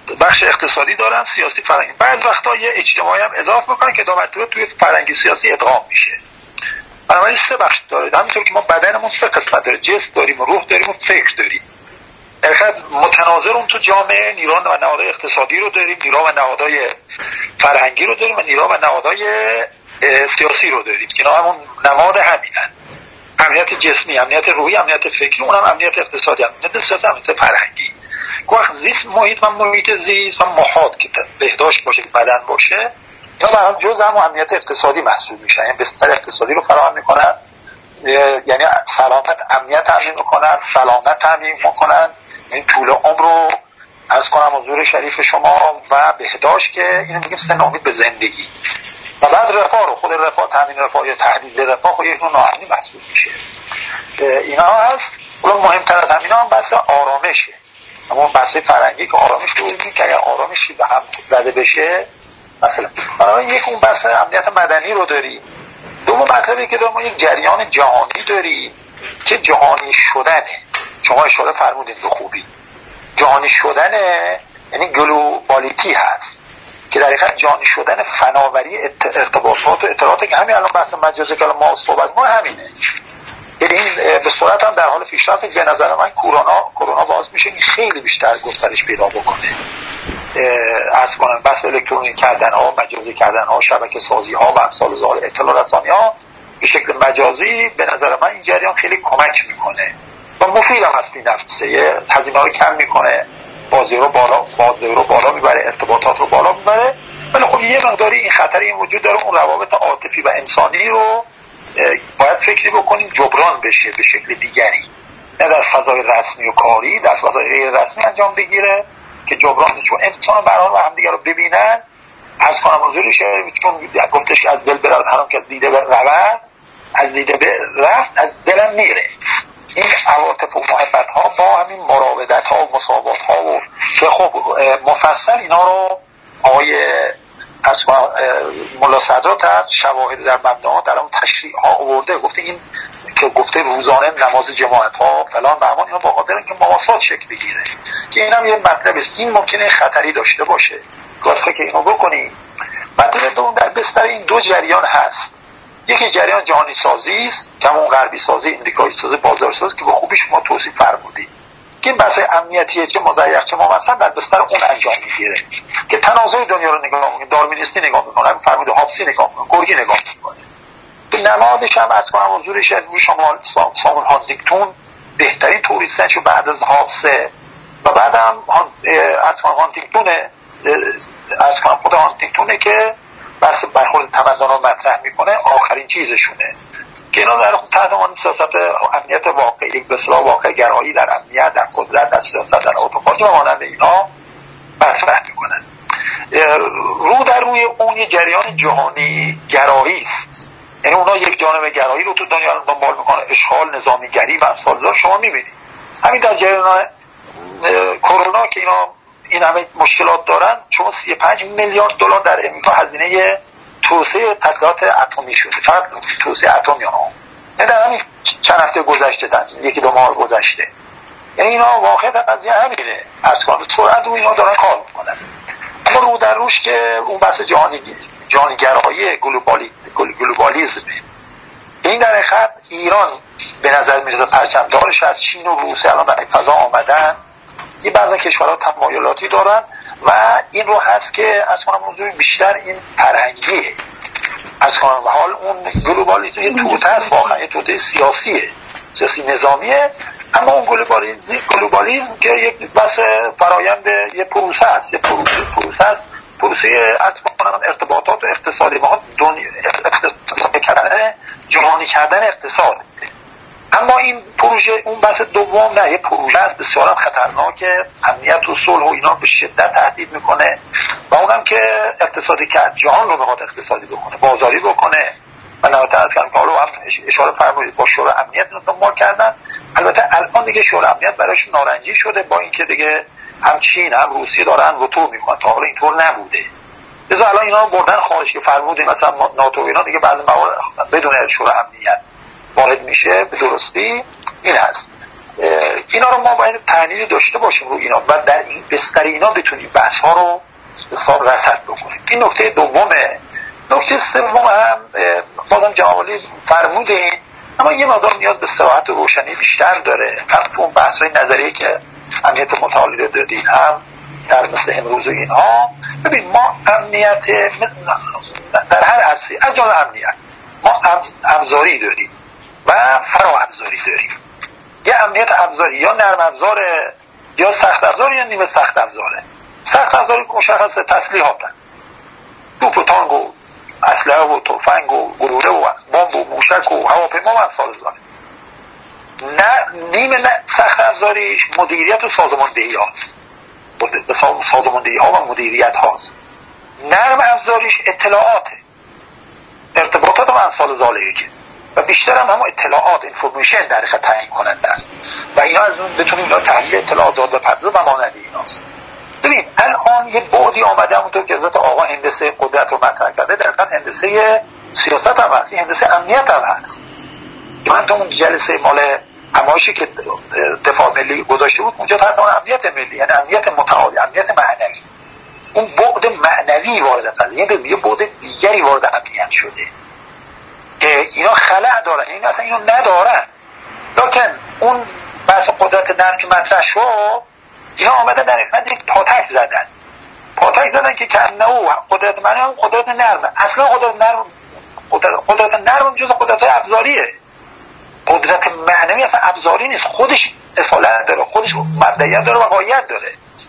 B: بخش اقتصادی دارن، سیاسی، فرهنگی. بعض وقتا یه اجتماعی هم اضافه میکنن که دو مرتبه توی فرهنگی سیاسی ادغام میشه. بنابراین سه بخش داره. همینطور که ما بدنمون سه قسمت داره، جسم داریم، روح داریم و فکر داریم. در حقیقت متناظر اون تو جامعه نیرو و نهادهای اقتصادی رو داریم، نیرو و نهادهای فرهنگی رو داریم و نیرو و نهادهای سیاسی رو داریم. اینا همون نماد همینن. امنیت جسمی، امنیت روحی، امنیت فکری، اونم امنیت اقتصادی، امنیت سیاسی، امنیت فرهنگی. وقت زیست محیط و محیط زیست و محاد که بهداشت باشه، بدن باشه، اینا برای جزء هم امنیت اقتصادی محسوب میشن. یعنی بستر اقتصادی رو فراهم میکنن، یعنی سلامت امنیت تامین میکنن، سلامت تامین میکنن، این طول عمر رو عرض کنم حضور شریف شما و بهداشت که اینو میگیم سن امید به زندگی. و بعد رفاه رو، خود رفاه، تامین رفاه یا تحلیل رفاه خود یک نوع ناامنی محسوب میشه. اینا هست. اون مهمتر از همینا هم بحث آرامشه. اما بحث فرهنگی که آرامش رو میگیم که اگر آرامشی به هم زده بشه مثلا برای یک اون بحث امنیت مدنی رو داریم. دوم مطلبی که داریم ما یک جریان جهانی داریم که جهانی شدنه. شما اشاره فرمودید به خوبی. جهانی شدنه یعنی گلوبالیتی هست که در حقیقت جهانی شدن فناوری ارتباطات و اطلاعات که همین الان بحث مجازی که ما صحبت ما همینه. این به صورت هم در حال پیشرفت. به نظر من کرونا کرونا باز میشه این خیلی بیشتر گسترش پیدا بکنه. عرض کنم بحث الکترونیک کردن ها، مجازی کردن ها، شبکه سازی ها و امثال ذالک، اطلاع رسانی ها به شکل مجازی به نظر من این جریان خیلی کمک میکنه و مفید هم هست. این نفسه هزینه رو کم میکنه، بازی رو بالا بازی رو بالا میبره، ارتباطات رو بالا میبره. ولی خب یه مقداری این خطری این وجود داره، اون روابط عاطفی و انسانی رو باید فکری بکنیم جبران بشه به شکل دیگری، نه در فضای رسمی و کاری، در فضای غیر رسمی انجام بگیره که جبران بشه. چون انسان برای و همدیگه رو ببینن از کنم حضورش، چون گفتش که از دل برود هرام که از دیده برود، از دیده رفت از دلم میره. این عواطف و محبت ها با همین مراودت ها و مساوات ها و که خب مفصل اینا رو آقای ملا صدرا تا شواهد در مبناها در اون تشریح ها آورده، گفته این که گفته روزانه نماز جماعت ها فلان بهمان اینا واقعا دارن که مواسات شکل بگیره که اینم یه مطلب است. این ممکنه خطری داشته باشه گفته که اینو بکنی. مطلب دوم در بستر این دو جریان هست. یکی جریان جهانی سازی است که همون غربی سازی، امریکایی سازی، بازار سازی که به خوبی شما توصیف فرمودید که این بحث امنیتیه چه مزیق چه ممثل در بستر اون انجام میگیره که تنازع دنیا رو نگاه میکنه، داروینیستی نگاه میکنه، هم فرمود هابسی نگاه میکنه، گرگی نگاه میکنه. به نمادش هم از کنم حضور شریف شما سامون هانتینگتون بهترین توریستنشو بعد از هابسه و بعد هم از کنم هانتینگتونه از کنم خود هانتینگتونه که بس برخورد تمدن رو مطرح میکنه، آخرین چیزشونه که اینا در تحت عنوان سیاست امنیت واقعی، به اصطلاح واقع گرایی در امنیت، در قدرت، در سیاست، در اتوپارتی و مانند اینا مطرح میکنن. رو در روی اون یه جریان جهانی گرایی است. یعنی اونا یک جانبه گرایی رو تو دنیا دنبال میکنه، اشغال، نظامی گری و امثال ذالک. شما میبینید همین در جریان کرونا که اینا این همه مشکلات دارن، شما سی و پنج میلیارد دلار در امریکا هزینه توسعه تسلیحات اتمی شده، فقط توسعه اتمی ها. نه در همین چند هفته گذشته، در یکی دو ماه گذشته. یعنی اینا واقعا قضیه همینه، از کنم سرعت رو اینا دارن کار میکنن. اما رو در روش که اون بحث جهانی جهانگرایی گلوبالی گلوبالیسم، این در حقیقت ایران به نظر میرسه پرچمدارش از چین و روسیه الان برای فضا آمدن. یه بعضی کشورها تمایلاتی دارن و این رو هست که از کنم موضوع بیشتر این فرهنگیه، از کنم حال اون گلوبالیسم یه توته هست، واقعا یه توته سیاسیه، سیاسی نظامیه. اما اون گلوبالیسم گلوبالیسم که یک بس فرایند یه پروسه است، یه پروسه پروسه است پروسه ارتباطات و اقتصادی ما دنیا اقتصاد کردن، جهانی کردن اقتصاد. اما این پروژه اون بحث دوم نه، یه پروژه است بسیار خطرناکه، امنیت و صلح و اینا به شدت تهدید میکنه و اونم که اقتصادی کرد جهان رو میخواد اقتصادی بکنه، بازاری بکنه. من البته از کنم که حالا هم اشاره فرمودید با شورای امنیت رو دنبال کردن. البته الان دیگه شورای امنیت براش نارنجی شده، با اینکه دیگه هم چین هم روسیه دارن رطوب میکنن، تا حالا اینطور نبوده. لذا الان اینا بردن خارج که فرمودید مثلا ناتو اینا دیگه بعضی موارد بدون شورای امنیت وارد میشه. به درستی این هست اینا رو ما باید تحلیل داشته باشیم رو اینا و در این بستر اینا بتونیم بحث ها رو حساب رصد بکنیم. این نکته دومه. نکته سوم هم بازم جناب عالی فرمودین، اما یه مقدار نیاز به صراحت و روشنی بیشتر داره. هم تو اون بحث های نظریه که امنیت متعالی دادین، هم در مثل امروز و اینها. ببین ما امنیت در هر عرصه از جمله امنیت ما ابزاری داریم و فرا ابزاری داریم. یه امنیت ابزاری یا نرم ابزاره یا سخت ابزاره یا نیمه سخت ابزاره. سخت ابزاری مشخصه تسلیحاتن، توپ و تانک و اسلحه و تفنگ و گلوله و بمب و موشک و هواپیما و امثال ذالک. نه نیمه نه سخت افزاریش مدیریت و سازماندهی هاست، سازماندهی ها و مدیریت هاست. نرم افزاریش اطلاعاته، ارتباطات و امثال ذالک و بیشتر هم همون اطلاعات اینفورمیشن در حقیقت تعیین کننده است و اینا از اون بتونیم اینا تحلیل اطلاعات داده پردازه و مانند ایناست. ببین الان یه بعدی آمده همونطور که حضرت آقا هندسه قدرت رو مطرح کرده، در حقیقت هندسه سیاست هم هست، این هندسه امنیت هم هست. من تو اون جلسه مال همایشی که دفاع ملی گذاشته بود اونجا تحت اون امنیت ملی، یعنی امنیت متعالی، امنیت معنوی، اون بعد معنوی وارد قضیه، یعنی یه بعد دیگری وارد امنیت شده که اینا خلأ دارن، این اصلا اینو ندارن. لکن اون بحث قدرت نرم که مطرح شد، اینا آمدن در حقیقت یک پاتک زدن پاتک زدن که کنه او قدرت معنوی هم قدرت نرمه. اصلا قدرت نرم قدرت, قدرت نرم جز قدرت ابزاریه. قدرت معنوی اصلا ابزاری نیست، خودش اصالت داره، خودش مبدئیت داره و غایت داره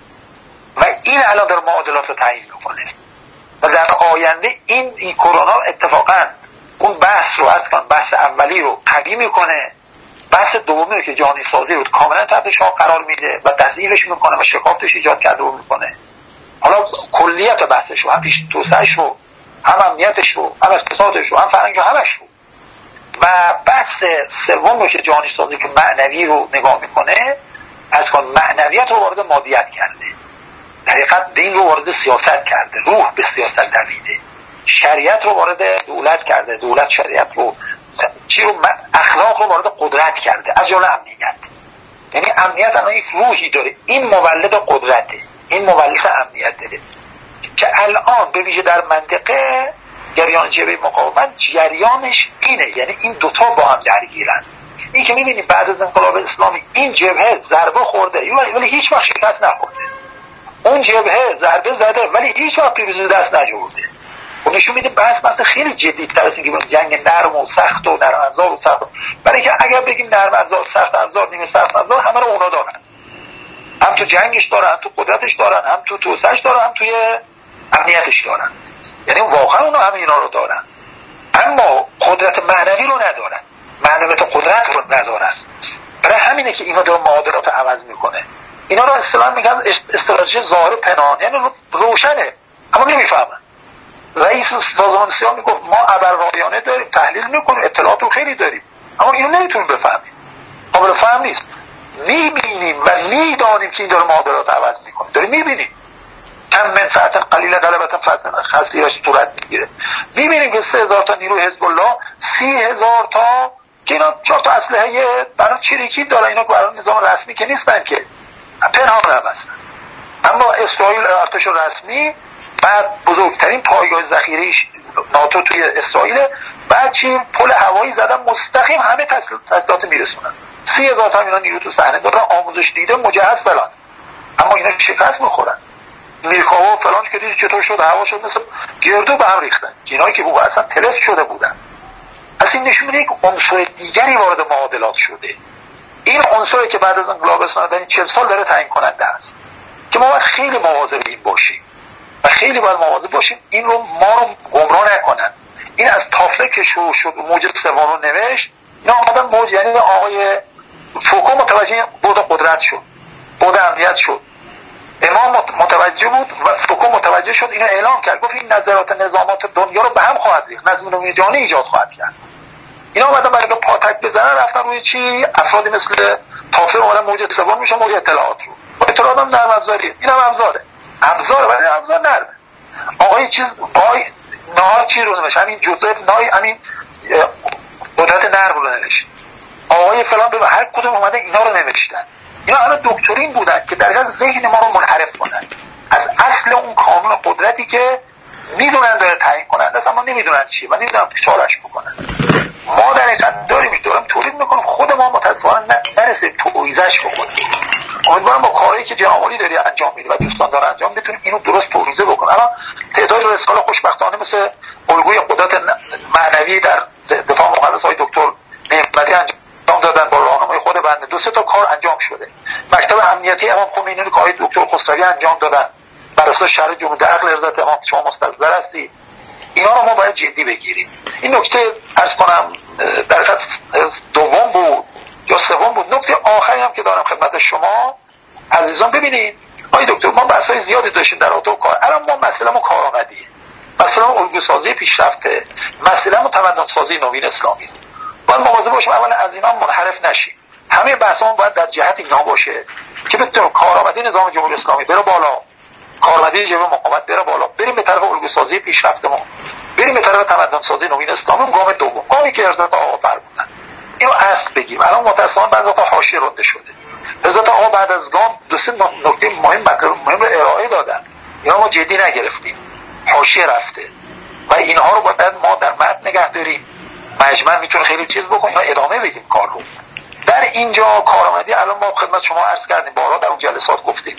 B: و این الان داره معادلات رو تعیین میکنه و در آینده این این کرونا اتفاقا اون بحث رو از کن بحث اولی رو قوی میکنه، بحث دومی رو که جهانی سازی رو کاملا تحت شعار قرار میده و تضعیفش میکنه و شکافتش ایجاد کرده رو میکنه. حالا کلیت بحثش رو، هم پیش توسعه‌اش رو، هم امنیتش رو، هم اقتصادش رو، هم فرهنگ رو، همش رو. و بحث سوم رو که جهانی سازی که معنوی رو نگاه میکنه، از کن معنویت رو وارد مادیت کرده، در حقیقت دین رو وارد سیاست کرده، روح به سیاست دویده، شریعت رو وارد دولت کرده، دولت شریعت رو، چی رو اخلاق رو وارد قدرت کرده، از جمله امنیت. یعنی امنیت الان یک روحی داره، این مولد قدرته، این مولد امنیت داره که الان به ویژه در منطقه جریان جبهه مقاومت جریانش اینه، یعنی این دوتا با هم درگیرن. این که میبینی بعد از انقلاب اسلامی این جبهه ضربه خورده ولی هیچ وقت شکست نخورده، اون جبهه ضربه زده ولی هیچ وقت پیروزی دست نیاورده. و نشون میده بحث بحث خیلی جدی‌تر از اینکه جنگ نرم و سخت و نرم افزار و سخت، برای اینکه اگر بگیم نرم افزار، سخت افزار، نیمه سخت افزار، همه رو اونا دارن، هم تو جنگش دارن، هم تو قدرتش دارن، هم تو توسعه‌اش دارن، هم توی امنیتش دارن. یعنی واقعا اونا همه اینا رو دارن، اما قدرت معنوی رو ندارن، معنویت قدرت رو ندارن. برای همینه که اینا داره معادلات عوض میکنه. اینا رو اصطلاحاً میگن استراتژی ظاهر پنهان، یعنی روشنه اما نمیفهمن. رئیس سازمان سیا میگفت ما ابرقایانه داریم، تحلیل میکنیم، اطلاعات رو خیلی داریم، اما اینو نمیتونیم بفهمیم، قابل فهم نیست. میبینیم و میدانیم که این داره معادلات عوض میکنه، داریم میبینیم کم منفعت قلیل غلبت فتن خسیرش صورت میگیره. میبینیم که سه هزار تا نیروی حزب الله، سی هزار تا که اینا چهار تا اسلحه برای چریکی دارن، اینا برای نظام رسمی که نیستن، که پنهان هستن. اما اسرائیل ارتش رسمی، بعد بزرگترین پایگاه ذخیره ناتو توی اسرائیل، بعد چی پل هوایی زدن مستقیم همه تسلیحات میرسونن. سی هزار تا اینا نیرو تو صحنه دارن، آموزش دیده، مجهز فلان، اما اینا شکست میخورن. میرکاوا و فلانش که دیدی چطور شد، هوا شد مثل گردو به هم ریختن. اینایی که بوده اصلا تلس شده بودن. پس این نشون میده یک عنصر دیگری وارد معادلات شده. این عنصری که بعد از انقلاب اسلامی در چهل سال داره تعیین کننده است که ما باید خیلی مواظب این باشیم و خیلی باید مواظب باشیم این رو ما رو گمراه نکنن. این از تافله که شروع شد موج سوم رو نوشت، اینا آمدن موج، یعنی آقای فوکو متوجه بود قدرت شد، بود امنیت شد، امام متوجه بود و فوکو متوجه شد، اینو اعلام کرد، گفت این نظرات نظامات دنیا رو به هم خواهد ریخت، نظم عمومی جهانی ایجاد خواهد کرد. اینا اومدن برای پاتک بزنن، رفتن روی چی؟ افرادی مثل تافله اومدن موج سوم میشن، موج اطلاعات رو. اطلاعات هم نرم افزاریه، اینم ابزاره، ابزاره ولی ابزار نرمه. آقای چیز آقای نهار چی رو نوشت، همین جوزف نای همین قدرت نرم رو نوشت، آقای فلان به هر کدوم اومدن اینا رو نوشتن. اینا همه دکترین بودن که در حقیقت ذهن ما رو منحرف کنن از اصل اون کانون قدرتی که میدونن داره تعیین کنند، اصلا ما نمیدونن چیه و نمیدونن چارش بکنن. ما در حقیقت داریم داریم تولید میکنیم، خود ما متاسفانه نرسیم تویزش بکنیم. امیدوارم با کاری که جناب عالی داری انجام میدی و دوستان دارن انجام بتونیم اینو درست توضیح بکنیم. الان تعداد رساله خوشبختانه مثل الگوی قدرت معنوی در دفاع مقدس های دکتر نعمتی انجام دادن با راهنمای خود بنده، دو سه تا کار انجام شده. مکتب امنیتی امام خمینی رو که آقای دکتر خسروی انجام دادن بر اساس شرع جمهوری عقل ارضات امام، شما مستحضر هستی، اینا رو ما باید جدی بگیریم. این نکته عرض کنم در خط دوم بود یا سوم بود. نکته آخری هم که دارم خدمت شما عزیزان، ببینید آقای دکتر ما بحث‌های زیادی داشتیم در رابطه با کار. الان ما مسئله‌مون کارآمدیه، مسئله‌مون الگوسازی پیشرفته، مسئله‌مون تمدن‌سازی نوین اسلامی. باید مواظب باشیم اولا از اینا منحرف نشیم. همه بحثمون باید در جهت اینا باشه که بتونیم کارآمدی نظام جمهوری اسلامی بره بالا، کارآمدی جبهه مقاومت بره بالا، بریم به طرف الگوسازی پیشرفتمون، بریم به طرف تمدن‌سازی نوین اسلامی. گام دوم، گامی که حضرت آقا فرمودن اینو اصل بگیم. الان متأسفانه بعضی وقتا حاشیه رنده شده. حضرت آقا بعد از گام دو سه نکته مهم مهم رو ارائه دادن، اینا ما جدی نگرفتیم، حاشیه رفته و اینها رو باید ما در متن نگه داریم. مجمع میتونه خیلی چیز بکنه، اینا ادامه بدیم کار رو. در اینجا کارآمدی الان ما خدمت شما عرض کردیم، بارها در اون جلسات گفتیم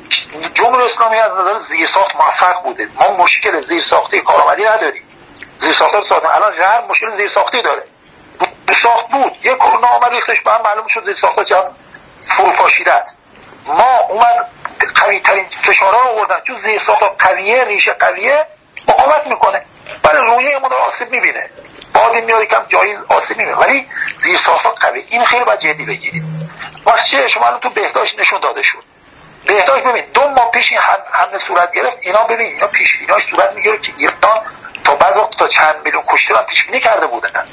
B: جمهوری اسلامی از نظر زیرساخت موفق بوده. ما مشکل زیرساختی کارآمدی نداریم، زیرساخت رو ساختیم. الان غرب مشکل زیرساختی داره. زیرساخت بود، یک کرونا آمد ریختش به هم، معلوم شد زیرساخت چه فروپاشیده است. ما اومد قوی ترین فشارها رو آوردن چون زیرساخت قویه، ریشه قویه، مقاومت میکنه ولی رویه ما داره آسیب میبینه. بادی میاره کم جایی آسیب میبینه ولی زیرساخت قوی. این خیلی باید جدی بگیرید. وقتی چه شما الان تو بهداشت نشون داده شد، بهداشت ببین دو ماه پیش این حمله صورت گرفت، اینا ببین اینا پیش بینیاش صورت میگیره که ایران تا بعض وقت تا چند میلیون کشته هم پیش بینی کرده بودن.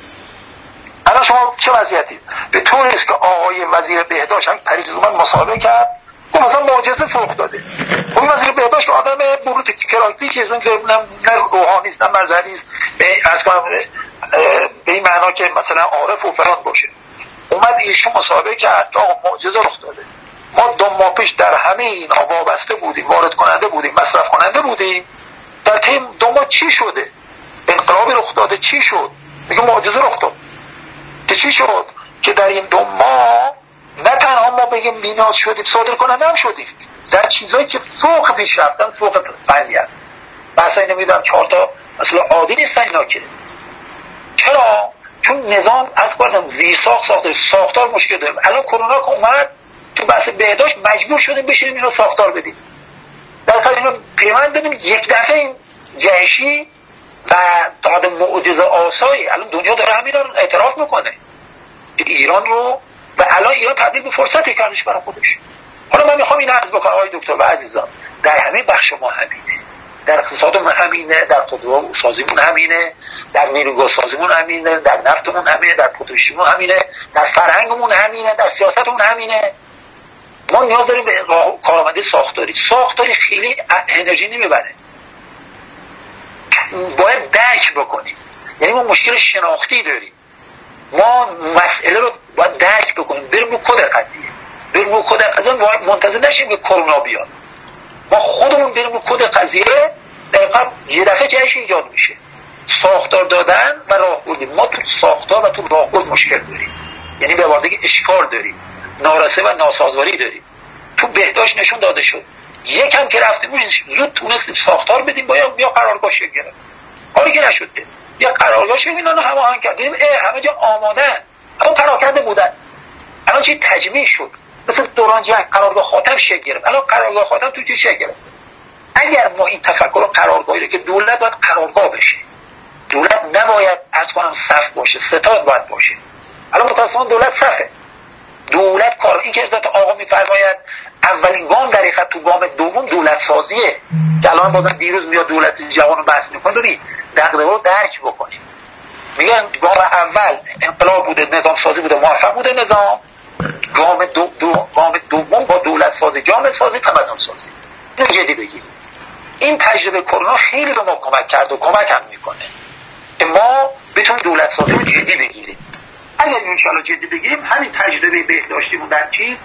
B: الان شما چه وضعیتی؟ به طوری است که آقای وزیر بهداشت هم پریز اومد مصاحبه کرد، اون مثلا معجزه سرخ داده. اون وزیر بهداشت که آدم بروت کراکتی که اون که نه روحانی است نه مذهبی است، از کنم به این معنا که مثلا عارف و فلان باشه، اومد ایشون مصاحبه کرد که آقا معجزه رخ داده. ما دو ماه پیش در همه این وابسته بودیم، وارد کننده بودیم، مصرف کننده بودیم. در تیم دو ماه چی شده؟ انقلابی رخ داده، چی شد؟ میگه معجزه رخ داد. که چی شد؟ که در این دو ماه نه تنها ما بگیم بینیاز شدیم، صادر کننده هم شدیم در چیزایی که فوق پیشرفتن، فوق فنی است. مثلا نمیدونم چهار تا مثلا عادی نیستن اینا که. چرا؟ چون نظام از قدم زیرساخت ساختار ساختار مشکل داریم. الان کرونا که اومد تو بحث بهداشت مجبور شدیم بشینیم اینو ساختار بدیم. در حقیقت اینو پیوند بدیم یک دفعه این جهشی و داد معجزه آسایی. الان دنیا داره همین رو اعتراف میکنه ایران رو و الان ایران تبدیل به فرصتی کردش برای خودش. حالا من میخوام این عرض بکنم آقای دکتر و عزیزان، در همه بخش ما همینه، در اقتصادمون همینه، در خودرو سازیمون همینه، در نیروگاه سازیمون همینه، در نفتمون همینه، در پتروشیمون همینه، در فرهنگمون همینه، در سیاستمون همینه. ما نیاز داریم به کارآمدی ساختاری. ساختاری خیلی انرژی نمیبره، باید درک بکنیم. یعنی ما مشکل شناختی داریم، ما مسئله رو باید درک بکنیم، بریم رو کد قضیه، بریم رو کد قضیه، منتظر نشیم که کرونا بیاد. ما خودمون بریم رو کد قضیه، دقیقا یه دفعه جهش ایجاد میشه. ساختار دادن و راهبردی. ما تو ساختار و تو راهبرد مشکل داریم، یعنی به واردگی اشکال داریم، نارسه و ناسازواری داریم. تو بهداشت نشون داده شد یکم که رفتیم زود تونستیم ساختار بدیم با یا قرارگاه شکل گرفت. کاری که نشد یا قرارگاه شکل اینا رو هماهنگ کردیم، همه جا آمادن، اون پراکنده بودن. الان چی تجمیع شد؟ مثل دوران جنگ قرارگاه خاتم شکل گرفت. الان قرارگاه خاتم تو چی شکل گرفت؟ اگر ما این تفکر قرارگاهی رو که دولت باید قرارگاه بشه، دولت نباید از کنم صف باشه، ستاد باید باشه. الان متأسفانه دولت صفه. دولت کار این که حضرت آقا میفرماید اولین گام در حقیقت تو گام دوم دولت سازیه که الان بازم دیروز میاد دولت جوان رو بحث میکنه. ببین دغدغه رو درک بکنیم. میگن گام اول انقلاب بوده، نظام سازی بوده، موفق بوده نظام. گام دو, دو گام دوم با دولت سازی، جامعه سازی، تمدن سازی. اینو جدی بگیم. این تجربه کرونا خیلی به ما کمک کرد و کمک هم میکنه که ما بتونیم دولت سازی رو جدی بگیریم. اگر ان شاءالله جدی بگیریم همین تجربه بهداشتیمون در چیز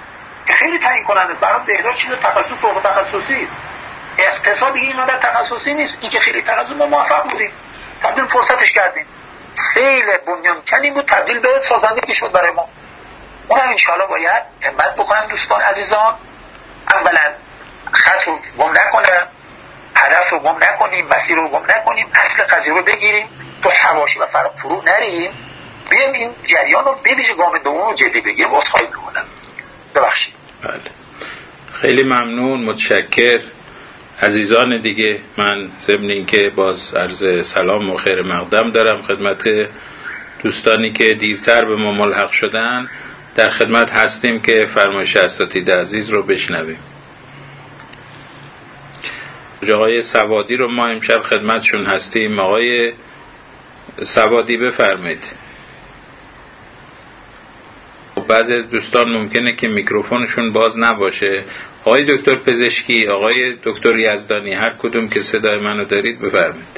B: که خیلی تعیین کننده برای بهداشت. چیز تخصص فوق تخصصی است. اقتصاد دیگه اینقدر تخصصی نیست. این که خیلی تخصص ما موفق بودیم، تبدیل فرصتش کردیم. سیل بنیانکنی بود تبدیل به سازندگی شد برای ما. اونم انشاءالله باید همت بکنن دوستان عزیزان. اولا خط رو گم نکنم، هدف رو گم نکنیم، مسیر رو گم نکنیم، اصل قضیه رو بگیریم، تو حواشی و فرو نریم، بیایم این جریان رو ببیشه گام دوم رو جدی بگیریم. اصخایی میکنم، ببخشید.
A: بله خیلی ممنون، متشکر. عزیزان دیگه، من ضمن اینکه باز عرض سلام و خیر مقدم دارم خدمت دوستانی که دیرتر به ما ملحق شدن، در خدمت هستیم که فرمایش اساتید عزیز رو بشنویم. آقای سوادی رو ما امشب خدمتشون هستیم. آقای سوادی بفرمایید. بعضی از دوستان ممکنه که میکروفونشون باز نباشه. آقای دکتر پزشکی، آقای دکتر یزدانی، هر کدوم که صدای منو دارید بفرمایید.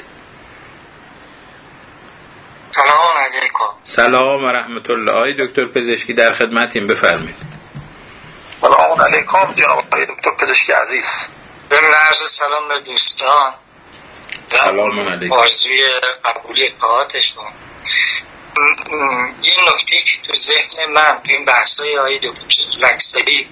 C: سلام علیکم.
A: سلام و رحمت الله. آقای دکتر پزشکی در خدمتیم، بفرمایید.
B: سلام علیکم جناب آقای دکتر پزشکی عزیز.
C: ضمن عرض سلام به دوستان.
A: سلام علیکم.
C: آرزوی قبولی اطاعتشون. یه نکته که تو ذهن من تو این بحثای آقای دکتر لکسری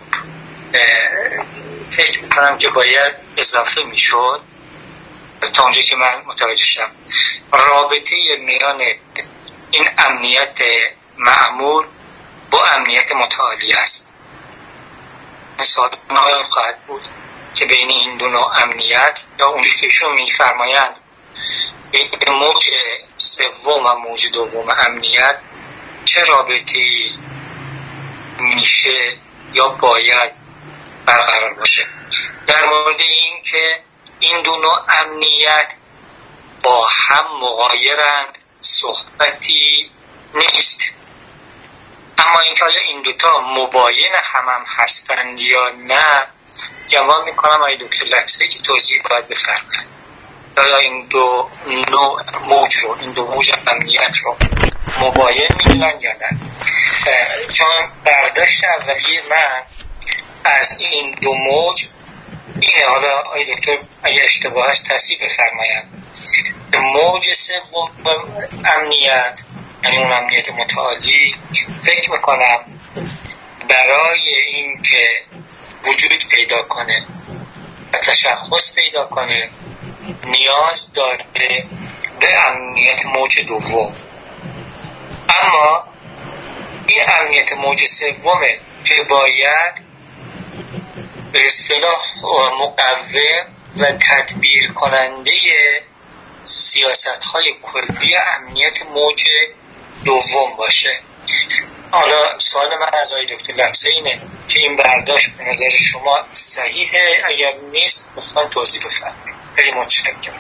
C: فکر میکنم که باید اضافه میشد تا اونجا که من متوجه شدم، رابطه میان این امنیت مأمور با امنیت متعالی است. مثال نهایی خواهد بود که بین این دو نوع امنیت، یا اونجوری که ایشون میفرمایند بین موج سوم و موج دوم امنیت چه رابطه‌ای میشه یا باید برقرار باشه. در مورد این که این دو نوع امنیت با هم مغایرند صحبتی نیست، اما اینکه آیا این دوتا مباین هم هم هستند یا نه، گمان میکنم آقای دکتر لکسری که توضیح باید بفرمایند. آیا این دو نوع موج رو، این دو موج امنیت رو مباین میدونن یا نه؟ چون برداشت اولیه من از این دو موج اینه، حالا آقای دکتر اگه اشتباه هست تصحیح بفرمایند. موج سوم امنیت، یعنی اون امنیت متعالی، فکر میکنم برای این که وجود پیدا کنه و تشخص پیدا کنه نیاز داره به امنیت موج دوم. اما این امنیت موج سومه که باید به اصطلاح مقوم و تدبیر کننده سیاست‌های کلی امنیت موج دوم باشه. حالا سوال من از آقای دکتر لکسری اینه که این برداشت به نظر شما صحیحه؟ اگر نیست لطفاً توضیح بفرمایید. خیلی متشکرم.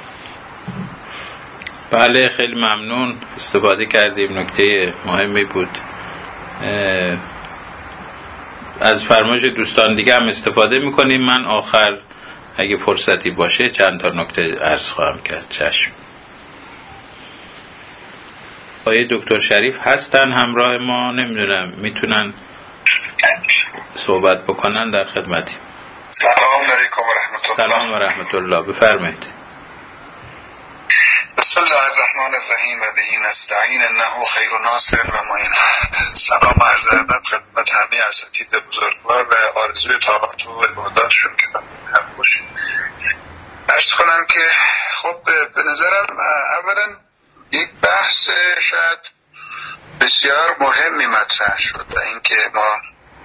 A: بله خیلی ممنون، استفاده کردیم، نکته مهمی بود. از فرمایش دوستان دیگه هم استفاده میکنیم. من آخر اگه فرصتی باشه چند تا نکته عرض خواهم کرد. چشم. آقای دکتر شریف هستن همراه ما، نمیدونم میتونن صحبت بکنن، در خدمتیم.
D: سلام علیکم و رحمت الله.
A: سلام و رحمت الله، بفرمایید.
D: بسم الله الرحمن الرحیم و بهی نستعین انه خیر ناصر و معین. سلام و عرض ادب خدمت همه اساتید بزرگوار و آرزوی طاعت و عباداتشون که هم باشه. عرض کنم که خب به نظرم اولا یک بحث شاید بسیار مهمی مطرح شد و اینکه ما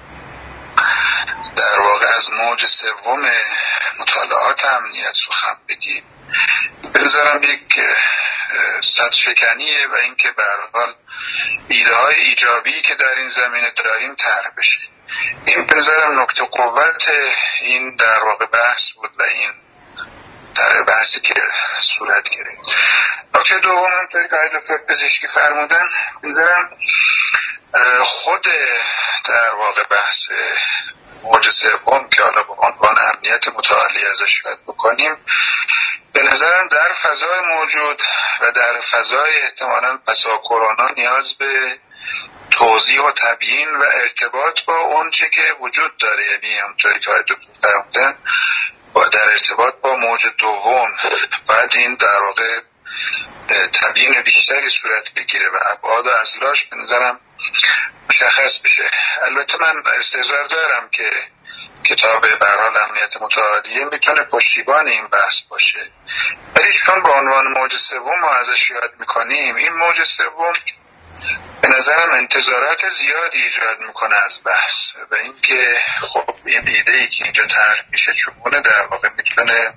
D: در واقع از موج سوم مطالعات امنیت سخن بگیم بذارم یک سد شکنیه و اینکه به هر حال ایده های ایجابی که در این زمینه داریم طرح بشه. این بذارم نکته قوت این در واقع بحث بود و این در بحثی که صورت گرفت. نکته دوم هم طوری که آقای دکتر پزشکی فرمودن بذارم خود در واقع بحث موج سوم که حالا به عنوان امنیت متعالی ازش باید بکنیم، به نظرم در فضای موجود و در فضای احتمالاً پسا کرونا نیاز به توضیح و تبیین و ارتباط با اون چه که وجود داره، یعنی همونطوری که دکتر فرمودن با در ارتباط با موج دوم باید این در واقع تبیین بیشتری صورت بگیره و ابعاد و اضلاعش به نظرم مشخص بشه. البته من استحضار دارم که کتاب به هر حال امنیت متعالیه میتونه پشتیبان این بحث باشه، ولی چون به عنوان موج سوم ما ازش یاد میکنیم، این موج سوم به نظرم انتظارات زیادی ایجاد میکنه از بحث و اینکه خب این ایده‌ای که اینجا طرح میشه چگونه در واقع میتونه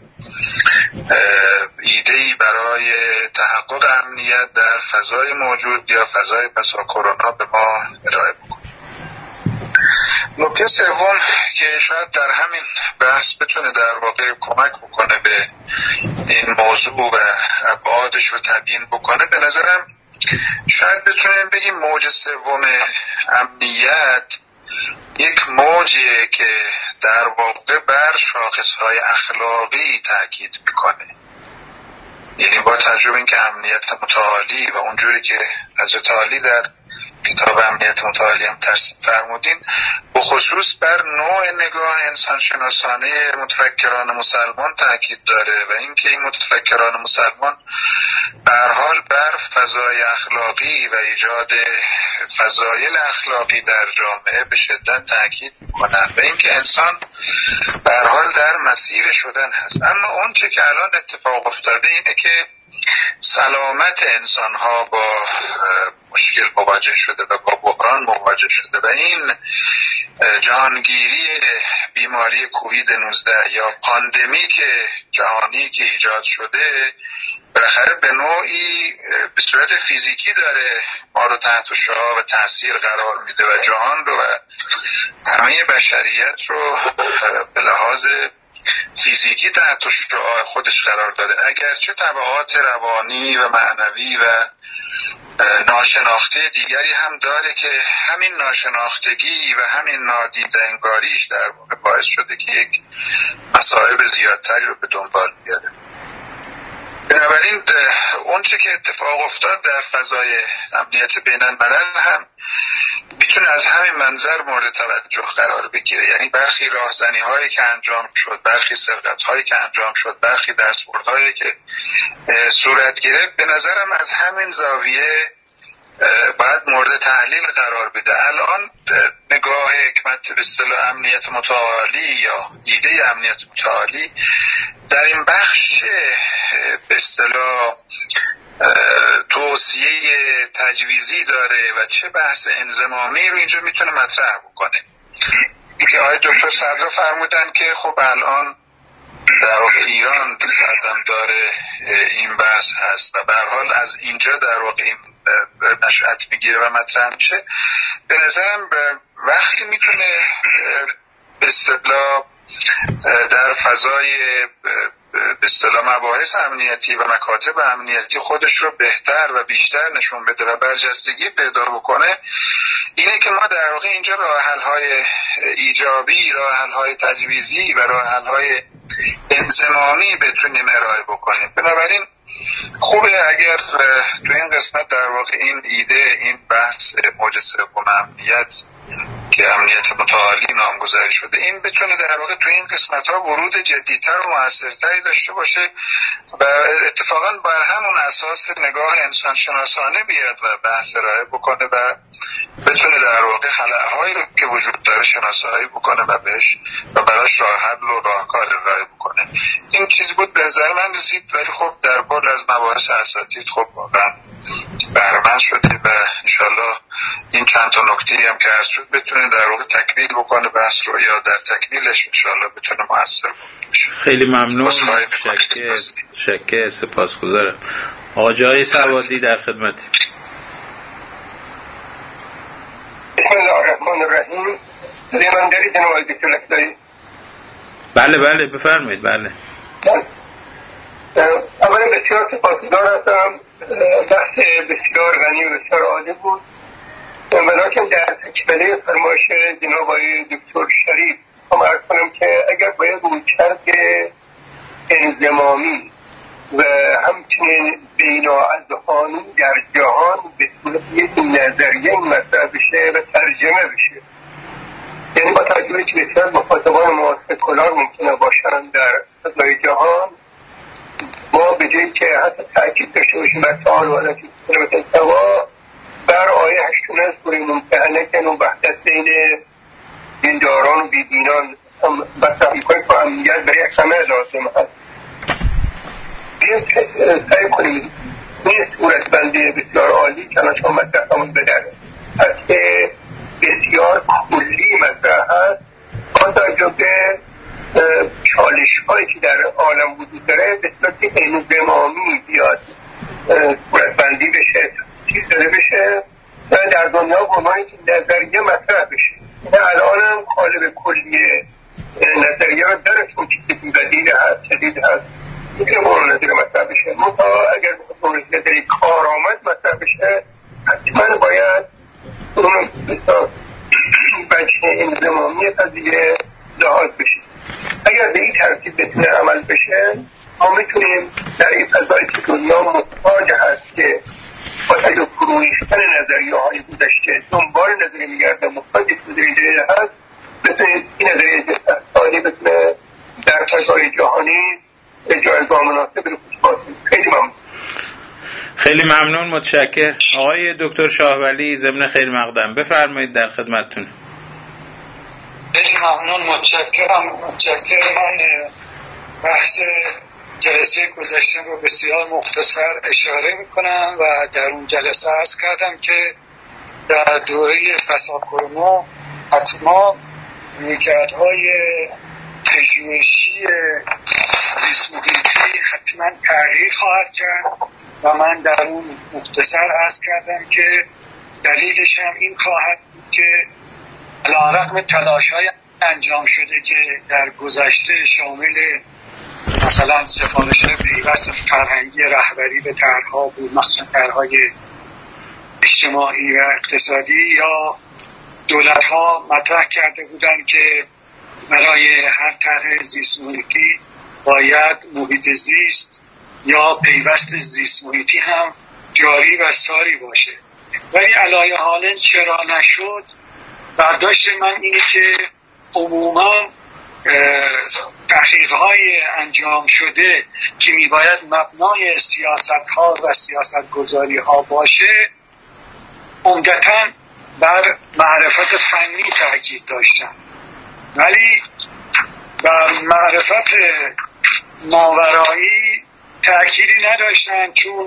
D: ایده‌ای برای تحقق امنیت در فضای موجود یا فضای پسا کرونا به ما ارائه بکنه. نکته سوم که شاید در همین بحث بتونه در واقع کمک بکنه به این موضوع و ابعادش رو تبیین بکنه، به نظرم شاید بتونیم بگیم موج سوم امنیت یک موجیه که در واقع بر شاخصهای اخلاقی تاکید میکنه. یعنی با تجربه این که امنیت متعالی و اونجوری که حضرت عالی در کتاب امنیت متعالی هم ترسیم فرمودین بخصوص بر نوع نگاه انسانشناسانه متفکران مسلمان تاکید داره و اینکه این متفکران مسلمان به هر حال بر فضای اخلاقی و ایجاد فضایل اخلاقی در جامعه به شدت تاکید میکنن و اینکه انسان به هر حال در مسیر شدن هست. اما اون چه که الان اتفاق افتاده اینه که سلامت انسان ها با مشکل مواجه شده و با بحران مواجه شده و این جهانگیری بیماری کووید نوزده یا پاندمیک جهانی که ایجاد شده بالاخره به نوعی به صورت فیزیکی داره ما رو تحت شعاع و تاثیر قرار میده و جهان رو و همه بشریت رو به لحاظ فیزیکی تحت شعاع خودش قرار داده، اگرچه تبعات روانی و معنوی و ناشناخته دیگری هم داره که همین ناشناختگی و همین نادیده انگاریش در واقع باعث شده که یک مصائب زیادتری رو به دنبال بیاره. بنابراین اون چه که اتفاق افتاد در فضای امنیت بین الملل هم میتونه از همین منظر مورد توجه قرار بگیره، یعنی برخی راهزنی هایی که انجام شد، برخی سرقت هایی که انجام شد، برخی دستبرد هایی که صورت گرفت به نظرم از همین زاویه باید مورد تحلیل قرار بده. الان نگاه حکمت به اصطلاح امنیت متعالی یا ایده امنیت متعالی در این بخش به اصطلاح توصیه تجویزی داره و چه بحث انضمامی رو اینجا میتونه مطرح بکنه. که آقای دکتر صدرا فرمودن که خب الان در واقع ایران صدم داره این بحث هست و به هر حال از اینجا در واقع این نشأت میگیره و مطرح میشه. به نظرم وقتی میتونه به اصطلاح در فضای به اصطلاح مباحث امنیتی و مکاتب امنیتی خودش رو بهتر و بیشتر نشون بده و برجستگی پیدا بکنه، اینه که ما در واقع اینجا راه حل‌های ایجابی، راه حل‌های تجویزی و راه حل‌های انضمامی بتونیم ارائه بکنیم. بنابراین خوبه اگر تو این قسمت در واقع این ایده، این بحث موج سوم امنیت که امنیت متعالی نامگذاری شده، این بتونه در واقع تو این قسمت ها ورود جدیتر و موثرتری داشته باشه و اتفاقا بر همون اساس نگاه انسان شناسانه بیاد و بحث ارائه بکنه و بتونه در واقع خلاهایی رو که وجود داره شناسایی بکنه و بهش و براش راه حل و راهکار ارائه بکنه. این چیزی بود به نظر من رسید، ولی خب در کل از مباحث اساتید خب واقعا برمند شده و انشالله این چند تا نکته‌ای هم که عرض شد بتونه در واقع تکمیل بکنه بحث رو یا در تکمیلش انشالله بتونه موثر باشه.
A: خیلی ممنون، شکر شکر سپاسگزارم. آقا جای سوادی در خدمتی.
E: بسم الله الرحمن الرحیم. من دارید جناب آقای دکتر لکزایی؟
A: بله بله بفرمایید. بله
E: اولا بسیار سپاسگزار هستم، بحث بسیار غنی و بسیار عالی بود. ولیکن در تکمله فرمایش جناب آقای دکتر شریف هم عرض کنم که اگر باید رویکرد انضمامی و همچنین بینا از قانون در جهان به صورت یک نظریه مطرح بشه و ترجمه بشه. یعنی با توجه که بسیار مخاطبان ما سکولار ممکنه باشن در فضای جهان، ما به جایی که حتی تأکید داشته باشیم بر تعال و علت سوا بر آیه هشتم از سوره ممتحنه که نوع وحدت بین دینداران و بیدینان مطرح می‌کنه که امنیت برای همه لازم هست. بیاید سعی کنیم این صورت بندی بسیار عالی که الان شما مطرحمون بدن که بسیار کلی مطرح هست، با توجه به چالش هایی که در عالم وجود داره به صورت عین زمامی بیاد صورت بندی بشه، تفسیر داده بشه و در دنیا به عنوان که نظریه مطرح بشه. الان هم قالب کلی نظریه رو داره، چون که بدیل هست، شدید هست، میتونه مورد نظر مطرح بشه. منتها اگر مورد نظر کارآمد مطرح بشه حتما باید اون بسیار بچه انضمامی قضیه لحاظ بشه. اگر به این ترتیب بتونه عمل بشه ما میتونیم در این فضایی که دنیا محتاج هست که با تجربه فروریختن نظریه های گذشته دنبال نظریه میگرده، محتاج نظریه هست، بتونه این نظریه جستاستانی بتونه در فضای جهانی جایگاه مناسب رو باز کنه. خیلی ممنون.
A: خیلی ممنون، متشکر. آقای دکتر شاهولی ضمن خیلی مقدم بفرمایید، در خدمتتون.
F: خیلی ممنون، متشکرم. متشکرم. من بحث جلسه گذشته رو بسیار مختصر اشاره میکنم و در اون جلسه عرض کردم که در دوره پساکورونا حتما میکردهای پژوهشی زیست محیطی حتما تغییر خواهد کرد و من در اون مختصر عرض کردم که دلیلش هم این خواهد بود که علیرغم تلاش‌های انجام شده که در گذشته شامل مثلا سفارش‌های پیوست فرهنگی رهبری به طرح‌ها بود، مثلا طرح‌های اجتماعی و اقتصادی، یا دولت‌ها مطرح کرده بودند که برای هر طرح زیست محیطی باید محیط زیست یا پیوست زیست محیطی هم جاری و ساری باشه. ولی علایه حالا چرا نشد؟ برداشت من اینه که عموما تحقیق‌های انجام شده که میباید مبنای سیاست‌ها و سیاست‌گذاری‌ها باشه عمدتاً بر معرفت فنی تاکید داشتن، ولی بر معرفت ماورایی تأکیدی نداشتن. چون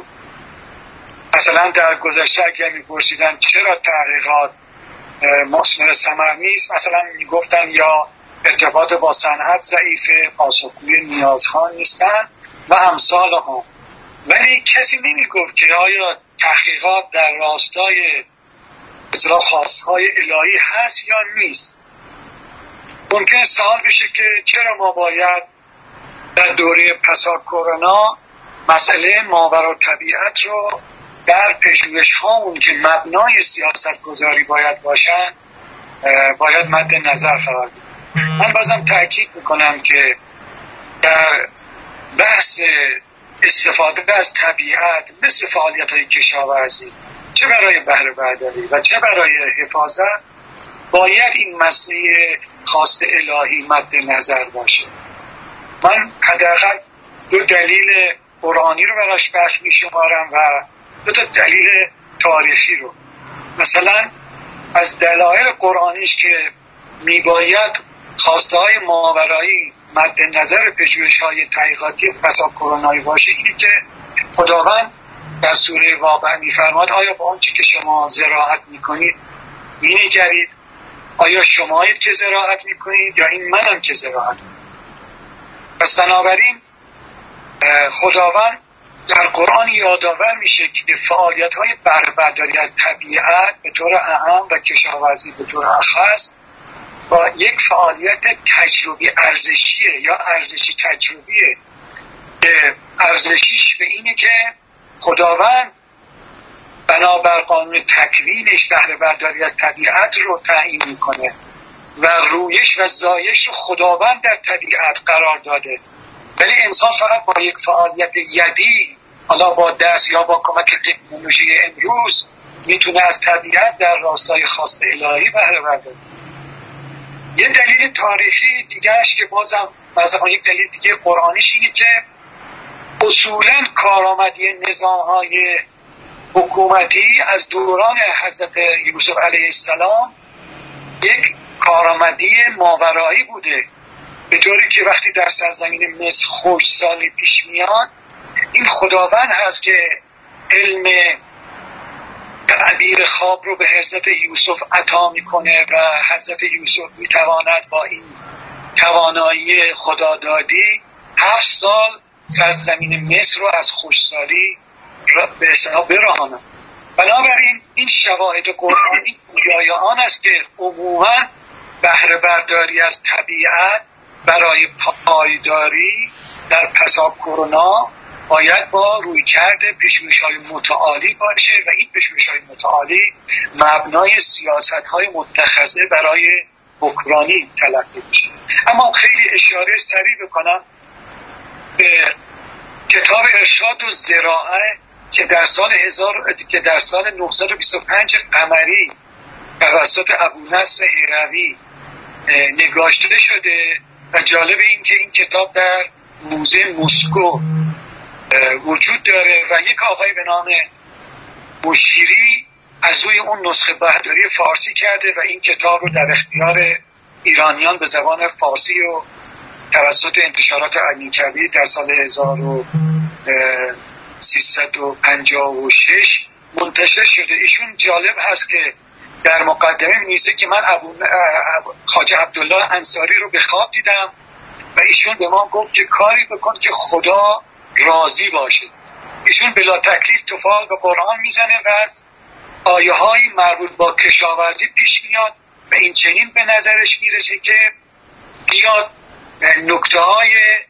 F: مثلا در گذشته اگر میپرسیدن چرا تحقیقات مثمر ثمر نیست، مثلا میگفتن یا ارتباط با صنعت ضعیفه، پاسخگوی نیازها نیستن و امثال هم. ولی کسی نمیگفت که آیا تحقیقات در راستای اصلاح خواستهای الهی هست یا نیست. ممکن سوال بشه که چرا ما باید در دوره پسا کرونا مسئله ماورا طبیعت رو در پژوهش هامون که مبنای سیاست گذاری باید باشن باید مد نظر قرار بدیم. من بازم تأکید میکنم که در بحث استفاده از طبیعت مثل فعالیت های کشاورزی، چه برای بهره برداری و چه برای حفاظت، باید این مسئله خواست الهی مد نظر باشه. من حداقل دو دلیل قرآنی رو براش بحث میشمارم و دو تا دلیل تاریخی رو. مثلا از دلایل قرآنیش که میباید خواسته های ماورایی مد نظر پژوهش های تحقیقاتی پسا کرونایی باشه اینه که خداوند در سوره واقعه میفرماد آیا با اون چی که شما زراعت میکنید مینگرید؟ آیا شمایید که زراعت میکنید یا این منم که زراعت میکنید؟ پس بنابراین خداوند در قرآن یادآور میشه که فعالیت های بهره برداری از طبیعت به طور اعم و کشاورزی به طور اخص با یک فعالیت تجربی ارزشیه یا ارزشی تجربیه که ارزشیش به اینه که خداوند بنابر قانون تکوینش بهره برداری از طبیعت رو تعیین میکنه و رویش و زایش رو خداوند در طبیعت قرار داده ولی انسان فقط با یک فعالیت یدی، حالا با دست یا با کمک تکنولوژی امروز، میتونه از طبیعت در راستای خواست الهی بهره برداره. یه دلیل تاریخی دیگهش که بازم مثلا یک دلیل دیگه قرآنیش اینه که اصولاً کارآمدی نظام‌های حکومتی از دوران حضرت یوسف علیه السلام یک کارآمدی ماورایی بوده، به طوری که وقتی در سرزمین مصر خشکسالی پیش میاد، این خداوند هست که علم تعبیر خواب رو به حضرت یوسف عطا میکنه و حضرت یوسف میتواند با این توانایی خدادادی هفت سال سرزمین مصر رو از خشکسالی به حساب برهاند. بنابراین این شواهد قرآنی گویای آن است که عموما بهره برداری از طبیعت برای پایداری در پساب کرونا باید با رویکرد پژوهش‌های متعالی باشه و این پژوهش‌های متعالی مبنای سیاست‌های متخذه برای حکمرانی تلقی میشه. اما خیلی اشاره سریع بکنم به کتاب ارشاد و زراعه که در سال هزار که در سال نهصد و بیست و پنج قمری توسط ابونصر هروی نگاشته شده و جالب این که این کتاب در موزه مسکو وجود داره و یک آقای به نام مشیری از روی اون نسخه بهداری فارسی کرده و این کتاب رو در اختیار ایرانیان به زبان فارسی و توسط انتشارات امین‌کبیر در سال هزار و سیصد و پنجاه و شش منتشر شده. ایشون جالب هست که در مقدمه می‌نویسه که من ابو خواجه عبدالله انصاری رو به خواب دیدم و ایشون به ما گفت که کاری بکن که خدا راضی باشه. ایشون بلا تکلیف تفال به قرآن میزنه و از آیه های مربوط با کشاورزی پیش میاد و این چنین به نظرش میرسه که بیاد نکته های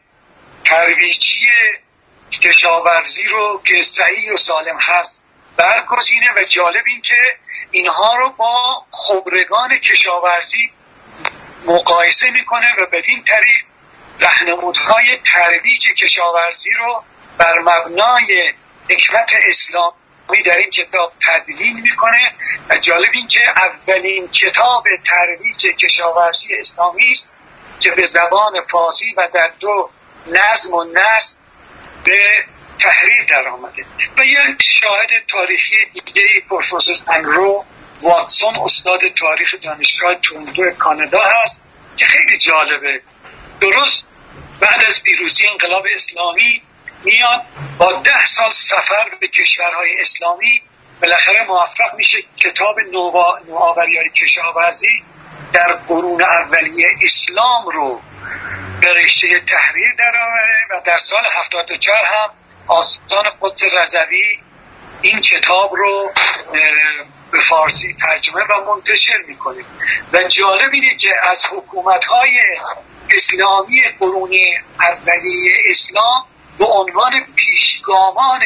F: ترویجی کشاورزی رو که صحیح و سالم هست برگزینه و جالب این که اینها رو با خبرگان کشاورزی مقایسه میکنه و بدین طریق راهنمودهای ترویج کشاورزی رو بر مبنای حکمت اسلامی در این کتاب تدوین میکنه و جالب این که اولین کتاب ترویج کشاورزی اسلامی است که به زبان فارسی و در دو نظم و نثر به تحریر در آمده. و یک شاهد تاریخی دیگه پروفسور انرو واتسون استاد تاریخ دانشگاه تورنتو کانادا هست که خیلی جالبه. درست بعد از پیروزی انقلاب اسلامی میاد با ده سال سفر به کشورهای اسلامی بالاخره موفق میشه کتاب نوآوری‌های کشاورزی در قرون اولیه اسلام رو به رشته تحریر درآوره و در سال هفتاد و چهار هم آستان قدس رضوی این کتاب رو به فارسی ترجمه و منتشر میکنه. و جالب اینه که از حکومت‌های اسلامی قرون اولیه اسلام به عنوان پیشگامان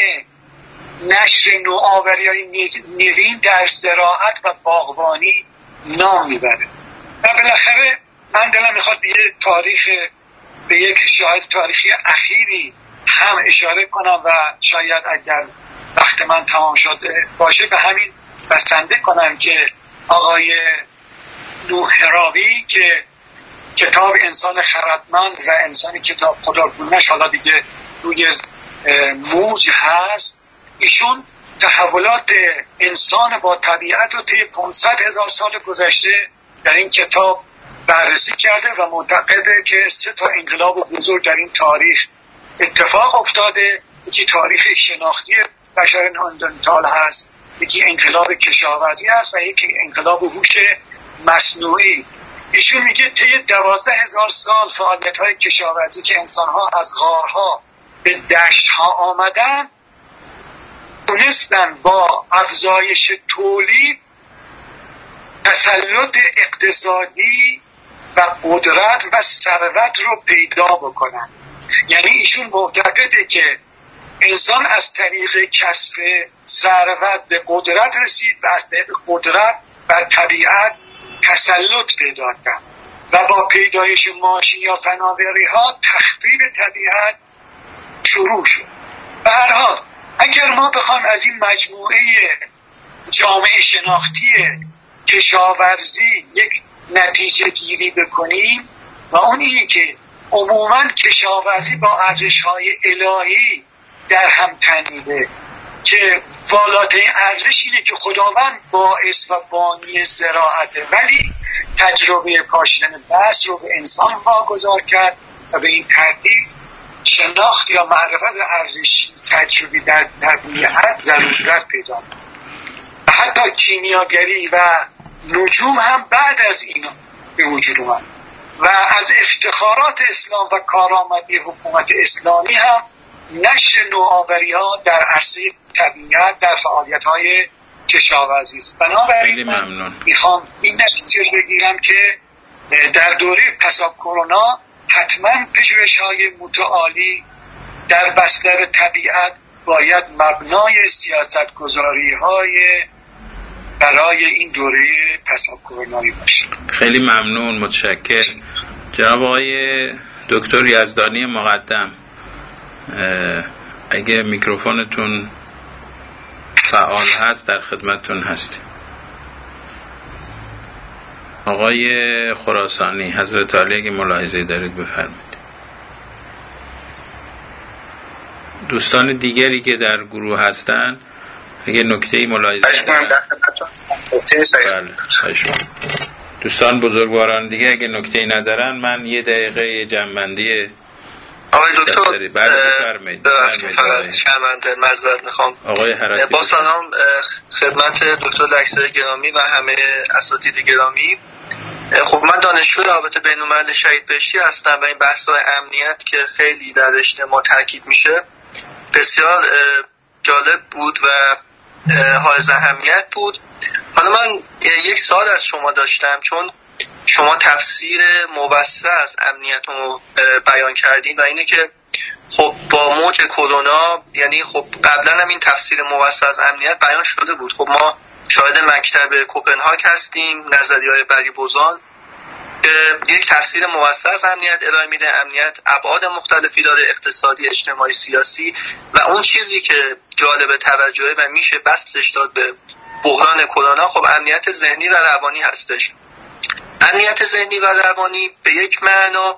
F: نشر نوآوری‌های نوین در زراعت و باغبانی نام میبره. و بالاخره من دلم میخواد به یک تاریخ به یک شاهد تاریخی اخیری هم اشاره کنم و شاید اگر وقت من تمام شد باشه به همین بسنده کنم که آقای نوح راوی که کتاب انسان خردمند و انسان کتاب خداگونه‌اش حالا دیگه روی موج هست، ایشون تحولات انسان با طبیعت رو طی پانصد هزار سال گذشته در این کتاب بررسی کرده و معتقده که سه تا انقلاب بزرگ در این تاریخ اتفاق افتاده. یکی تاریخ شناختی بشر نئاندرتال هست، یکی انقلاب کشاورزی هست و یکی انقلاب هوش مصنوعی. ایشون میگه طی دوازده هزار سال فعالیت‌های کشاورزی که انسان‌ها از غارها به دشت‌ها آمدن تونستن با افزایش تولید تسلط اقتصادی و قدرت و ثروت رو پیدا بکنن. یعنی ایشون معتقده که انسان از طریق کسب ثروت به قدرت رسید و از طریق قدرت بر طبیعت تسلط پیدا کرد. و با پیدایش ماشین یا فناوری ها تخریب طبیعت شروع شد. به هر حال اگر ما بخوایم از این مجموعه جامعه شناختی کشاورزی یک نتیجه گیری بکنیم و اون اینه که عموما کشاورزی با ارزش‌های الهی در هم تنیده که والاترین ارزش اینه که خداوند باعث و بانی زراعته، ولی تجربه پاشیدن بذر رو به انسان واگذار کرد و به این ترتیب شناخت یا معرفت ارزش تجربی در طبیعت ضرورت پیدا کرد. حتی کیمیاگری و نجوم هم بعد از اینا به وجود اومد و از افتخارات اسلام و کارآمدی حکومت اسلامی هم نشر نوآوری ها در عرصه طبیعت در فعالیت های کشاورزی است. بنابراین من میخوام این نتیجه بگیرم که در دوره پس از کرونا حتما پژوهش های متعالی در بستر طبیعت باید مبنای سیاست گذاری های برای این دوره پس از کرونایی باشه.
A: خیلی ممنون، متشکرم. جناب آقای دکتر یزدانی مقدم، اگه میکروفونتون فعال هست در خدمتتون هستیم. آقای خراسانی، حضرت عالی اگه ملاحظه‌ای دارید بفرمایید. دوستان دیگری که در گروه هستن اگه نکته‌ای ملاحظه دارن. بله، دوستان بزرگواران دیگه اگه نکته‌ای ندارن من یه دقیقه جنبندی
G: آقای دکتر
A: بفرمایید.
G: شرمنده معذرت میخوام.
A: آقای حرکتی
G: با سلام خدمت دکتر لکسر گرامی و همه اساتید گرامی. خب من دانشجو رابطه بین‌الملل شهید بهشتی هستم و این بحث‌های امنیت که خیلی در اجتماع تاکید میشه بسیار جالب بود و حائز اهمیت بود. حالا من یک سوال از شما داشتم، چون شما تفسیر موسع از امنیت رو بیان کردین و اینه که خب با موج کرونا، یعنی خب قبلا هم این تفسیر موسع از امنیت بیان شده بود. خب ما شاهد مکتب کوپنهاگ هستیم، نظریه‌های بریبوزان که یک تفسیر موسع از امنیت ارائه میده. امنیت ابعاد مختلفی داره، اقتصادی، اجتماعی، سیاسی، و اون چیزی که جالب توجهه و میشه بستش داد به بحران کرونا خب امنیت ذهنی و روانی هستش. امنیت ذهنی و روانی به یک معنا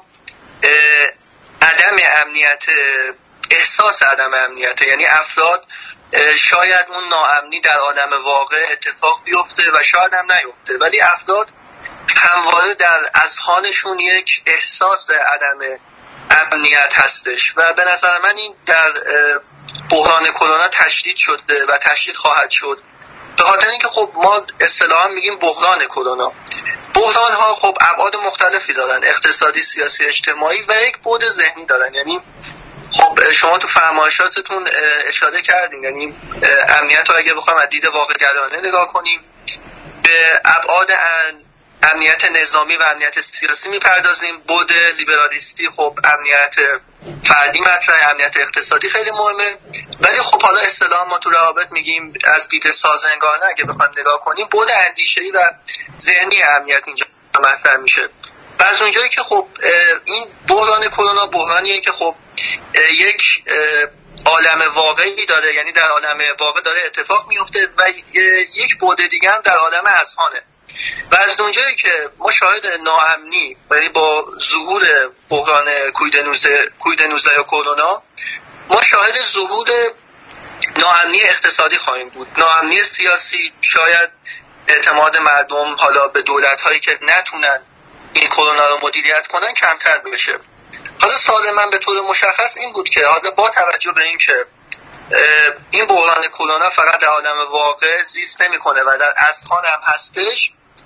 G: عدم امنیت، احساس عدم امنیت، یعنی افراد شاید اون ناامنی در عالم واقع اتفاق بیفته و شاید هم نیفته، ولی افراد همواره در اذهانشون یک احساس عدم امنیت هستش و به نظر من این در بحران کرونا تشدید شده و تشدید خواهد شد، به خاطر اینکه خب ما اصطلاحاً میگیم بحران کرونا. بحران ها خب ابعاد مختلفی دارن، اقتصادی، سیاسی، اجتماعی و یک بعد ذهنی دارن. یعنی خب شما تو فرمایشاتتون اشاره کردین، یعنی امنیت رو اگه بخوایم از دید واقع‌گرایانه نگاه کنیم به ابعاد امنیت نظامی و امنیت سیاسی میپردازیم. بعد لیبرالیستی خب امنیت فردی مطرحه، امنیت اقتصادی خیلی مهمه، ولی خب حالا اصطلاحاً ما تو روابط میگیم از دید سازنگانه اگه بخوایم نگاه کنیم بعد اندیشه‌ای و ذهنی امنیت اینجا مطرح میشه. و از اونجایی که خب این بحران کرونا بحرانیه که خب یک عالم واقعی داره، یعنی در عالم واقع داره اتفاق میفته و یک بعد دیگه هم در عالم اذهانه. و از اونجایی که ما شاهد ناامنی، یعنی با ظهور بحران کووید نوزده یا کرونا ما شاهد ظهور ناامنی اقتصادی خواهیم بود، ناامنی سیاسی، شاید اعتماد مردم حالا به دولت‌هایی که نتونن این کرونا رو مدیریت کنن کمتر بشه. حالا سوال من به طور مشخص این بود که حالا با توجه به این که این بحران کرونا فقط در عالم واقع زیست نمی‌کنه و در اذهان هم هستش،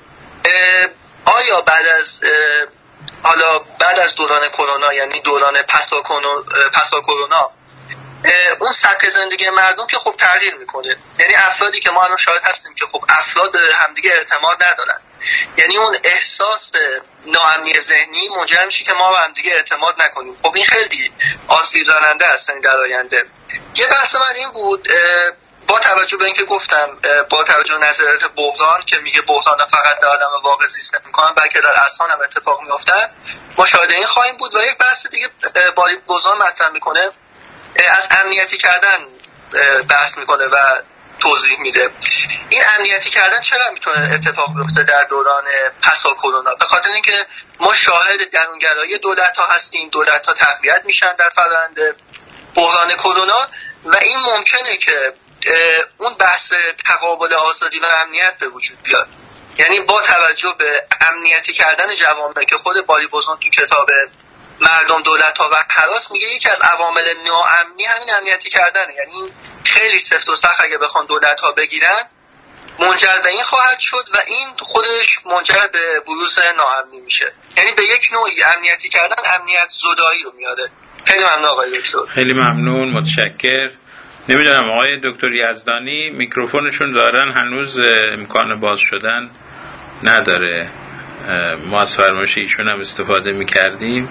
G: آیا بعد از حالا بعد از دوران کرونا، یعنی دوران پسا کرونا، اون سبک زندگی مردم که خب تغییر میکنه، یعنی افرادی که ما الان شاهد هستیم که خب افراد به همدیگه اعتماد ندارن، یعنی اون احساس ناامنی ذهنی منجر میشه که ما به همدیگه اعتماد نکنیم. خب این خیلی آسیب زننده است در آینده. یه بحث من این بود با توجه به اینکه گفتم با توجه به نظریات بحران که میگه بحران فقط در عالم واقع زیست نمی‌کنن بلکه در اذهان هم اتفاق میافتن، ما شاهد این خواهیم بود. و یک بحث دیگه باری بزرگ مطرح میکنه، از امنیتی کردن بحث میکنه و توضیح میده. این امنیتی کردن چرا میتونه اتفاق بیفته در دوران پسا کرونا؟ به خاطر اینکه ما شاهد درونگرایی دولت‌ها هستیم، دولت‌ها تقویت میشن در فرآیند بحران کرونا و این ممکنه که اون بحث تقابل آزادی و امنیت به وجود بیاد. یعنی با توجه به امنیتی کردن جوامع که خود باری بزرگ تو کتاب مردم، دولت‌ها و هراس میگه یکی از عوامل ناامنی همین امنیتی کردنه. یعنی خیلی سفت و سخت اگه بخوان دولت‌ها بگیرن منجر به این خواهد شد و این خودش منجر به بروز ناامنی میشه. یعنی به یک نوعی امنیتی کردن امنیت زدایی رو میاره. خیلی ممنون آقای دکتر.
A: خیلی ممنون، متشکر. نمیدونم آقای دکتر یزدانی میکروفونشون دارن، هنوز امکان باز شدن نداره. ما از فرمایش ایشون هم استفاده میکردیم.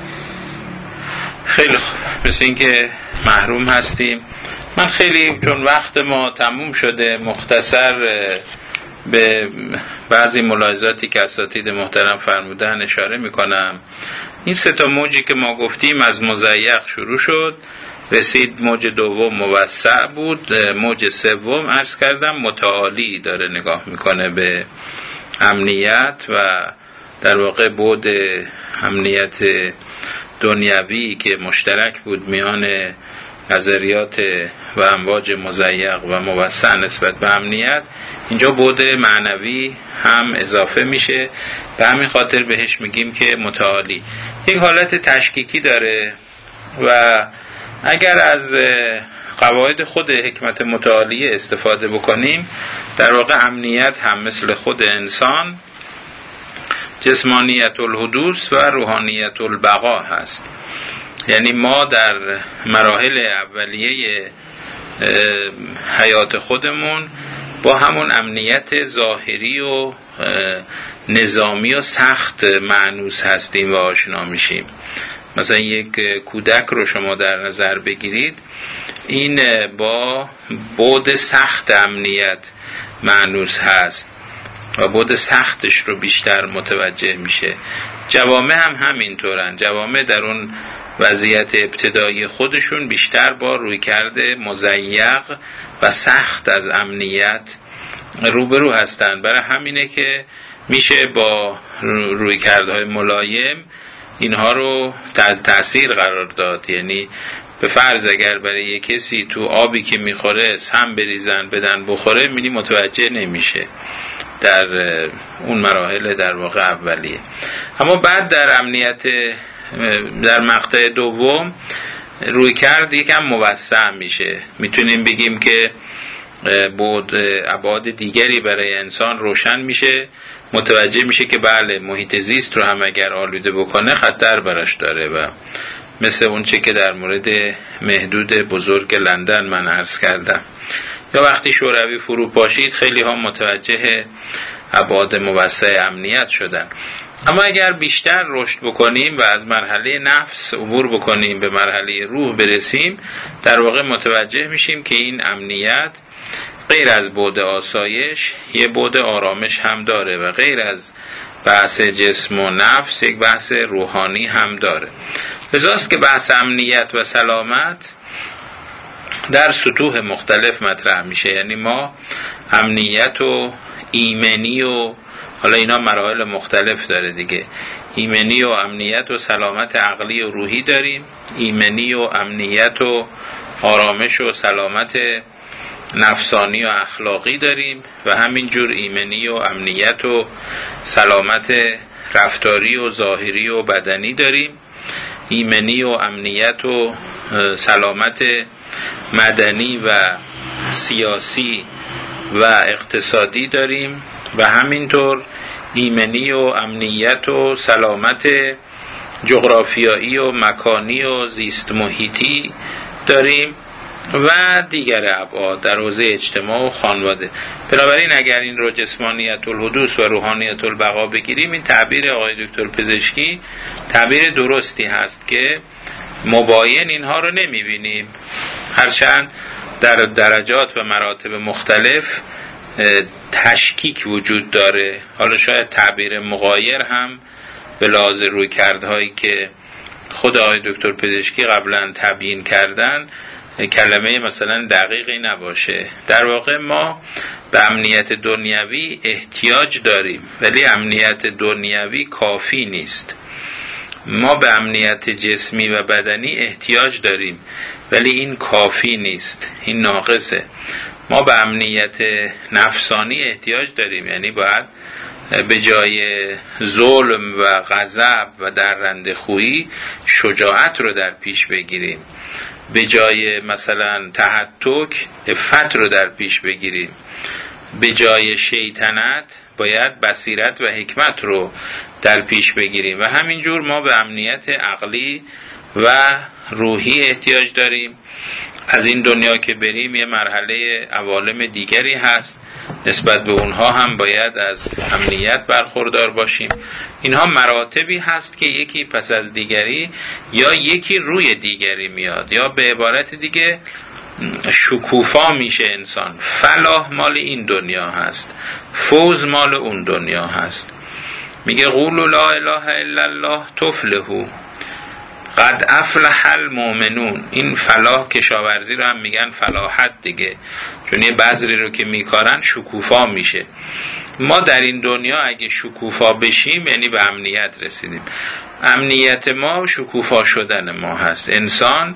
A: خیلی خوب، مثل اینکه محروم هستیم. من خیلی چون وقت ما تموم شده مختصر به بعضی ملاحظاتی که اساتید محترم فرمودن اشاره میکنم. این سه تا موجی که ما گفتیم از مضیق شروع شد، رسید موج دوم موسع بود، موج سوم عرض کردم متعالی داره نگاه میکنه به امنیت و در واقع بعد امنیت دنیوی که مشترک بود میان نظریات و امواج مضیق و موسع نسبت به امنیت، اینجا بعد معنوی هم اضافه میشه. به همین خاطر بهش میگیم که متعالی. یک حالت تشکیکی داره و اگر از قواعد خود حکمت متعالی استفاده بکنیم، در واقع امنیت هم مثل خود انسان جسمانیت الحدوث و روحانیت البقا هست. یعنی ما در مراحل اولیه حیات خودمون با همون امنیت ظاهری و نظامی و سخت مانوس هستیم و آشنا میشیم. مثلا یک کودک رو شما در نظر بگیرید، این با بعد سخت امنیت مانوس هست و بعد سختش رو بیشتر متوجه میشه. جوامع هم همینطورن. جوامع در اون وضعیت ابتدایی خودشون بیشتر با رویکرد مضیق و سخت از امنیت روبرو هستن. برای همینه که میشه با رویکردهای ملایم اینها رو تحت تاثیر قرار داد. یعنی به فرض اگر برای یک کسی تو آبی که میخوره سم بریزن بدن بخوره، میلی متوجه نمیشه در اون مراحل در واقع اولیه. اما بعد در امنیت در مقطع دوم روی کرد یکم موسع میشه. میتونیم بگیم که بعد ابعاد دیگری برای انسان روشن میشه، متوجه میشه که بله محیط زیست رو هم اگر آلوده بکنه خطر براش داره. و مثل اون چه که در مورد مهدود بزرگ لندن من عرض کردم، یا وقتی شوروی فرو پاشید خیلی ها متوجه ابعاد موسع امنیت شدن. اما اگر بیشتر رشد بکنیم و از مرحله نفس عبور بکنیم به مرحله روح برسیم، در واقع متوجه میشیم که این امنیت غیر از بعد آسایش یه بعد آرامش هم داره و غیر از بحث جسم و نفس یک بحث روحانی هم داره. لذاست که بحث امنیت و سلامت در سطوح مختلف مطرح میشه. یعنی ما امنیت و ایمنی و حالا اینا مراحل مختلف داره دیگه، ایمنی و امنیت و سلامت عقلی و روحی داریم، ایمنی و امنیت و آرامش و سلامت نفسانی و اخلاقی داریم و همینجور ایمنی و امنیت و سلامت رفتاری و ظاهری و بدنی داریم، ایمنی و امنیت و سلامت مدنی و سیاسی و اقتصادی داریم و همینطور ایمنی و امنیت و سلامت جغرافیایی و مکانی و زیست محیطی داریم و دیگر ابعاد در حوزه اجتماع و خانواده. بنابراین اگر این رو جسمانیت الحدوث و روحانیت البقا بگیریم، این تعبیر آقای دکتر پزشکی تعبیر درستی هست که مباین اینها رو نمیبینیم، هرچند در درجات و مراتب مختلف تشکیک وجود داره. حالا شاید تعبیر مغایر هم به لحاظ رویکردهایی که خود آقای دکتر پزشکی قبلا تبیین کردن کلمه مثلا دقیقی نباشه. در واقع ما به امنیت دنیوی احتیاج داریم، ولی امنیت دنیوی کافی نیست. ما به امنیت جسمی و بدنی احتیاج داریم، ولی این کافی نیست، این ناقصه. ما به امنیت نفسانی احتیاج داریم، یعنی باید به جای ظلم و غضب و درنده‌خویی شجاعت رو در پیش بگیریم، به جای مثلا تهتک عفت رو در پیش بگیریم، به جای شیطنت باید بصیرت و حکمت رو در پیش بگیریم. و همینجور ما به امنیت عقلی و روحی احتیاج داریم. از این دنیا که بریم یه مرحله عوالم دیگری هست، نسبت به اونها هم باید از امنیت برخوردار باشیم. اینها مراتبی هست که یکی پس از دیگری یا یکی روی دیگری میاد، یا به عبارت دیگه شکوفا میشه انسان. فلاح مال این دنیا هست، فوز مال اون دنیا هست. میگه قولوا لا اله الا الله تفلحوا قد افلح المؤمنون. این فلاح کشاورزی رو هم میگن فلاحت دیگه، چون یه بذری رو که میکارن شکوفا میشه. ما در این دنیا اگه شکوفا بشیم یعنی به امنیت رسیدیم. امنیت ما شکوفا شدن ما هست. انسان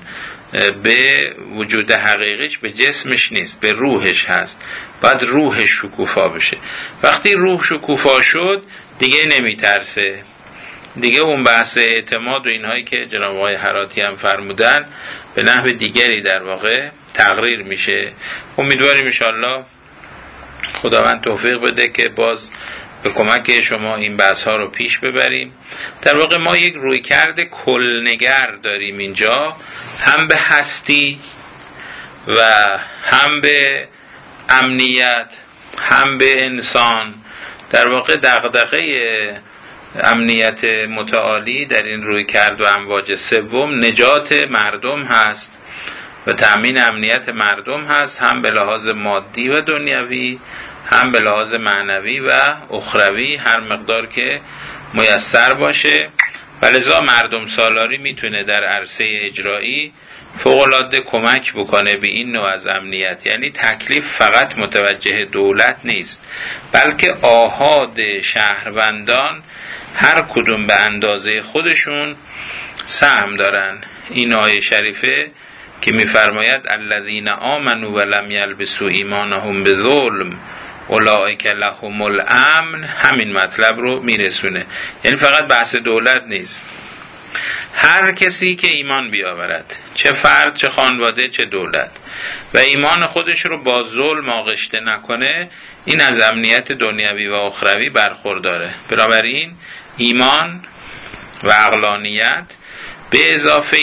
A: به وجود حقیقیش به جسمش نیست، به روحش هست. باید روحش شکوفا بشه. وقتی روح شکوفا شد دیگه نمیترسه، دیگه اون بحث اعتماد و اینهایی که جناب آقای هراتی هم فرمودن به نحو دیگری در واقع تقریر میشه. امیدواریم انشاءالله خداوند توفیق بده که باز به کمک شما این بحث ها رو پیش ببریم. در واقع ما یک رویکرد کلنگر داریم اینجا، هم به هستی و هم به امنیت هم به انسان. در واقع دغدغه امنیت متعالی در این رویکرد و امواج سوم نجات مردم هست و تأمین امنیت مردم هست، هم به لحاظ مادی و دنیوی هم به لحاظ معنوی و اخروی، هر مقدار که میسر باشه. ولذا مردم سالاری میتونه در عرصه اجرایی فوق‌العاده کمک بکنه به این نوع از امنیت. یعنی تکلیف فقط متوجه دولت نیست، بلکه آحاد شهروندان هر کدوم به اندازه خودشون سهم دارن. این آیه شریفه که میفرماید الذین آمنوا ولم یلبسوا ایمانهم بظلم اولئک لهم الامن، همین مطلب رو میرسونه. یعنی فقط بحث دولت نیست، هر کسی که ایمان بیاورد، چه فرد چه خانواده چه دولت، و ایمان خودش رو با ظلم آغشته نکنه، این از امنیت دنیوی و اخروی برخورداره. بنابراین ایمان و عقلانیت به اضافه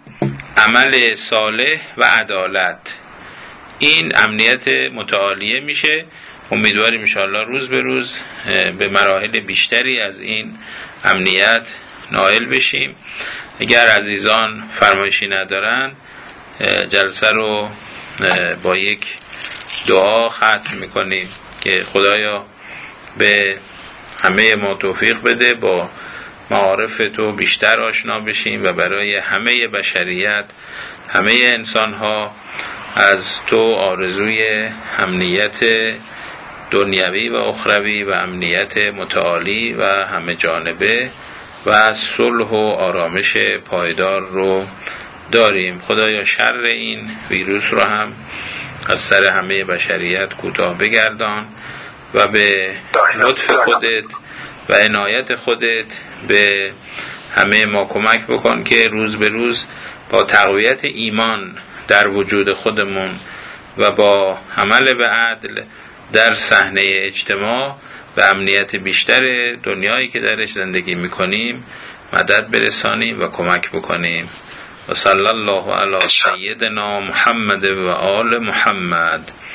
A: عمل صالح و عدالت، این امنیت متعالیه میشه. امیدواریم انشاءالله روز به روز به مراحل بیشتری از این امنیت نائل بشیم. اگر عزیزان فرمایشی ندارن جلسه رو با یک دعا ختم میکنیم که خدایا به همه ما توفیق بده با معارف تو بیشتر آشنا بشیم و برای همه بشریت، همه انسان ها از تو آرزوی امنیت دنیوی و اخروی و امنیت متعالی و همه جانبه و صلح و آرامش پایدار رو داریم. خدایا شر این ویروس رو هم از سر همه بشریت کوتاه بگردان و به لطف خودت و عنایت خودت به همه ما کمک بکن که روز به روز با تقویت ایمان در وجود خودمون و با عمل به عدل در صحنه اجتماع و امنیت بیشتر دنیایی که درش زندگی میکنیم مدد برسانیم و کمک بکنیم. و صلی الله علی سیدنا محمد و آل محمد.